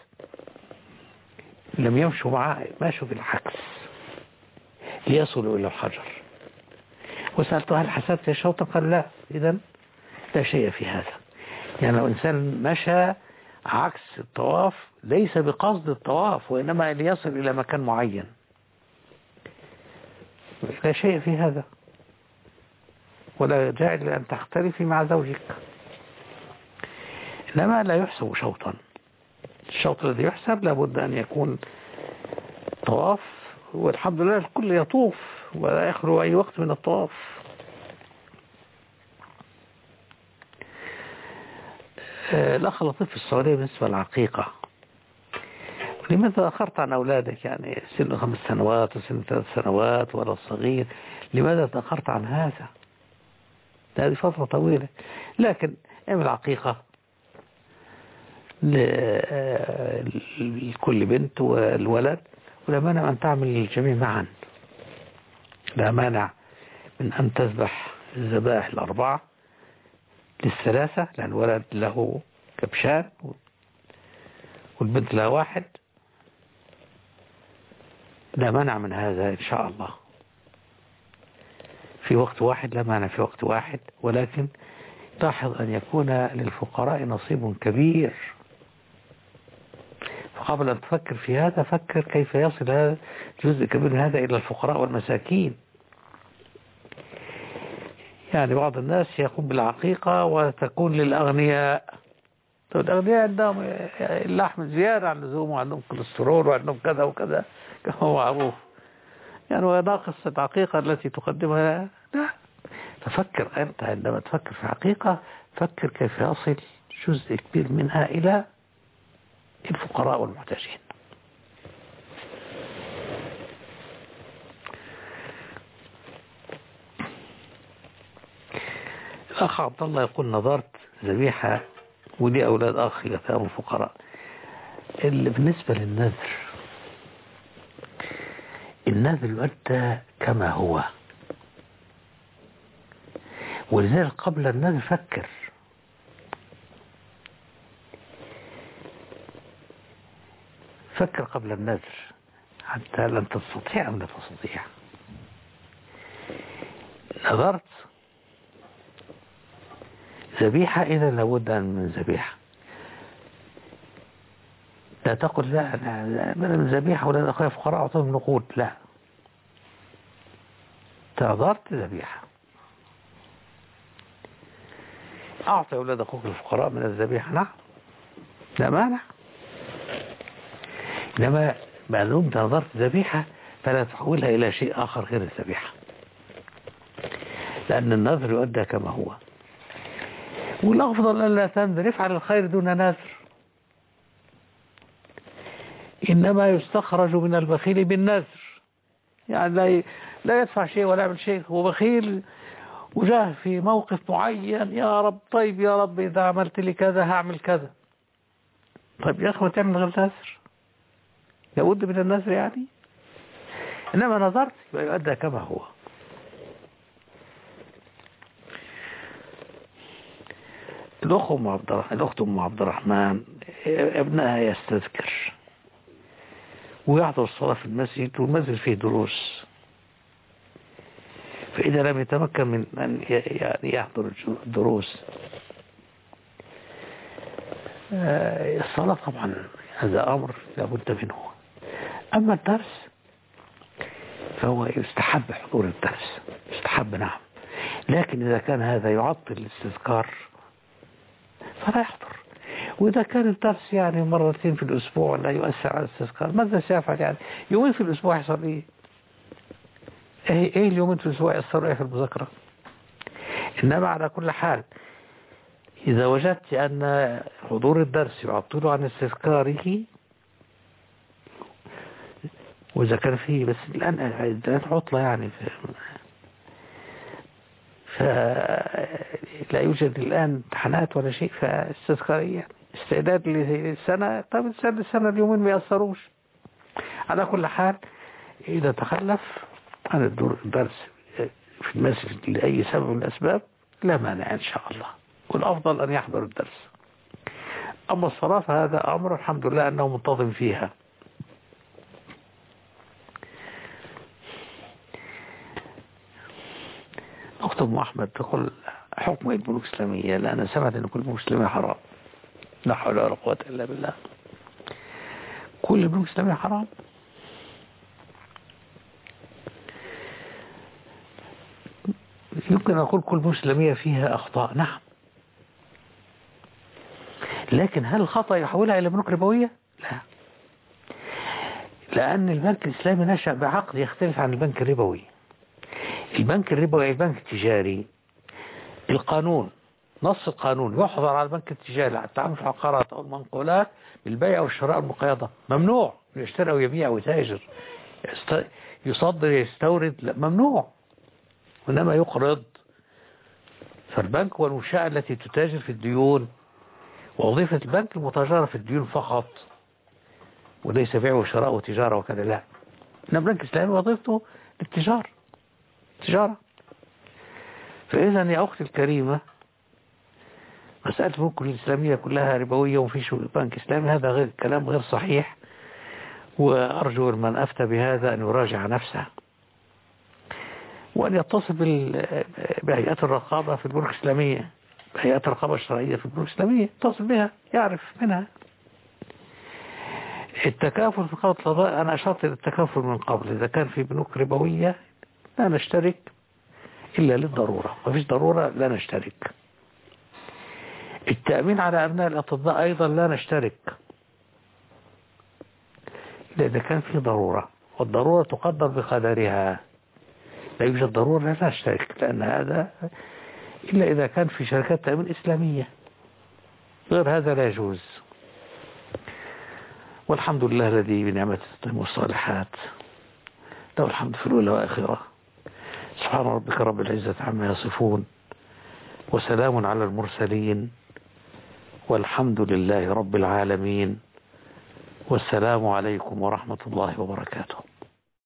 لم يمشوا معه، ماشوا بالعكس ليصلوا إلى الحجر. وسألته هل حسبت شوطا؟ قال لا. إذن لا شيء في هذا. يعني لو إنسان مشى عكس الطواف ليس بقصد الطواف، وإنما ليصل إلى مكان معين، لا شيء في هذا، ولا جاعل أن تختلفي مع زوجك. إنما لا يحسب شوطا. الشوط الذي يحسب لابد أن يكون طواف، والحمد لله الكل يطوف ولا يخلو أي وقت من الطواف. الأخ لطيف في السعودية بالنسبة للعقيقة، لماذا أخرت عن أولادك؟ يعني سن خمس سنوات وسن ثلاث سنوات ولا الصغير، لماذا تأخرت عن هذا؟ هذه فترة طويلة. لكن اعمل عقيقة لكل بنت والولد، ولا مانع أن تعمل الجميع معا. لا مانع من أن تذبح الذبائح الأربعة للثلاثة، لأن الولد له كبشان والبنت لها واحد. لا مانع من هذا إن شاء الله، في وقت واحد، لا مانع في وقت واحد، ولكن لاحظ أن يكون للفقراء نصيب كبير. فقبل أن تفكر في هذا فكر كيف يصل هذا جزء كبير من هذا إلى الفقراء والمساكين. يعني بعض الناس يقوم بالعقيقة وتكون للأغنياء. الأغنياء عندهم اللحم زيادة عن اللزوم، وعندهم كوليسترول وعندهم كذا وكذا كما معروف، يعني وناقص العقيقة التي تقدمها. لا، تفكر أنت عندما تفكر في عقيقة فكر كيف يصل جزء كبير منها إلى الفقراء والمحتاجين. الأخ عبد الله يقول نظرت ذبيحة ولي أولاد أخ يتاموا فقراء. اللي بالنسبة للنذر، النذر يؤدى كما هو، ولذلك قبل النذر فكر. فكر قبل النذر حتى لن تستطيع أم لا تستطيع. نظرت ذبيحة، إذا لابد من ذبيحة. لا تقل لا من ذبيحة ولا أخويا فقراء أعطيهم نقود، لا، نظرت ذبيحة، أعطي أولاد أخوك الفقراء من الذبيحة، نعم، لا مانع. إنما ما دمت نظرت ذبيحة فلا تحولها إلى شيء آخر غير الذبيحة، لأن النذر يؤدى كما هو. والأفضل ألا تنذر، افعل الخير دون نذر. إنما يستخرج من البخيل بالنذر، يعني لا لا يدفع شيء ولا يعمل شيء، هو بخيل وجاه في موقف معين، يا رب طيب يا رب إذا عملت لي كذا هعمل كذا. طيب يا أخوة تعمل غير نذر، لابد من النذر يعني. إنما نظرت يؤدى كما هو. الأخ أم عبد الرحمن الأخت أم عبد الرحمن ابنها يستذكر ويحضر الصلاة في المسجد، والمسجد فيه دروس، فإذا لم يتمكن من أن يعني يحضر الدروس، الصلاة طبعا هذا أمر لابد منه. أما الدرس فهو يستحب حضور الدرس، يستحب نعم، لكن إذا كان هذا يعطل الاستذكار فلا يحضر. وإذا كان الدرس يعني مرتين في الأسبوع لا يؤثر على الاستذكار، ماذا سيفعل؟ يعني يومين في الأسبوع يحصل إيه؟ إيه, إيه اليومين في الأسبوع يأثروا إيه في المذاكرة؟ إنما على كل حال إذا وجدت أن حضور الدرس يعطل عن استذكاره، وإذا كان فيه بس الآن الآن عطلة يعني فلا يوجد الآن امتحانات ولا شيء، فاستذكارية استعداد للسنة، طيب السنة السنة اليومين ما يأثروش. على كل حال إذا تخلف عن الدرس في المسجد لأي سبب من الأسباب لا مانع إن شاء الله، والأفضل أن يحضر الدرس. أما الصلاة فهذا أمر الحمد لله أنه منتظم فيها. أخت أم أحمد تقول حكم البنوك الإسلامية، لأن سمعت أن كل بنوك إسلامية حرام. لا حول ولا قوة إلا بالله. كل البنوك الإسلامية حرام؟ يمكن أقول كل بنوك إسلامية فيها أخطاء، نعم، لكن هل الخطأ يحولها إلى بنوك ربوية؟ لا، لأن البنك الإسلامي نشأ بعقد يختلف عن البنك الربوي. البنك الربوي البنك التجاري، القانون نص القانون يحظر على البنك التجاري على التعامل في العقارات أو المنقولات بالبيع والشراء المقيدة، ممنوع يشتري ويبيع ويتاجر، يصدر يستورد، لا ممنوع، وإنما يقرض. فالبنك هو المنشأة التي تتاجر في الديون، ووظيفة البنك المتاجرة في الديون فقط، وليس بيع وشراء وتجارة وكذا، لا. إن البنك الإسلامي وظيفته التجارة تجارة. فإذا يا أختي الكريمة مسألة البنوك الإسلامية كلها ربوية ومفيش بنك إسلامي، هذا غير كلام غير صحيح، وأرجو من أفتى بهذا أن يراجع نفسه، وأن يتصل بهيئات الرقابة في البنوك الإسلامية، بهيئات الرقابة الشرعية في البنوك الإسلامية، يتصل بها يعرف منها. التكافل في قضاء القضاء أنا أشرت للتكافل من قبل، إذا كان في بنوك ربوية لا نشترك إلا للضرورة، وفيش ضرورة لا نشترك. التأمين على أبناء الأطباء أيضا لا نشترك إلا إذا كان في ضرورة، والضرورة تقدر بقدرها. لا يوجد ضرورة لا نشترك، لأن هذا إلا إذا كان في شركات تأمين إسلامية، غير هذا لا يجوز. والحمد لله الذي بنعمة الصالحات له الحمد في الأولى وآخرة. سبحان ربك رب العزة عما يصفون، وسلام على المرسلين، والحمد لله رب العالمين، والسلام عليكم ورحمة الله وبركاته.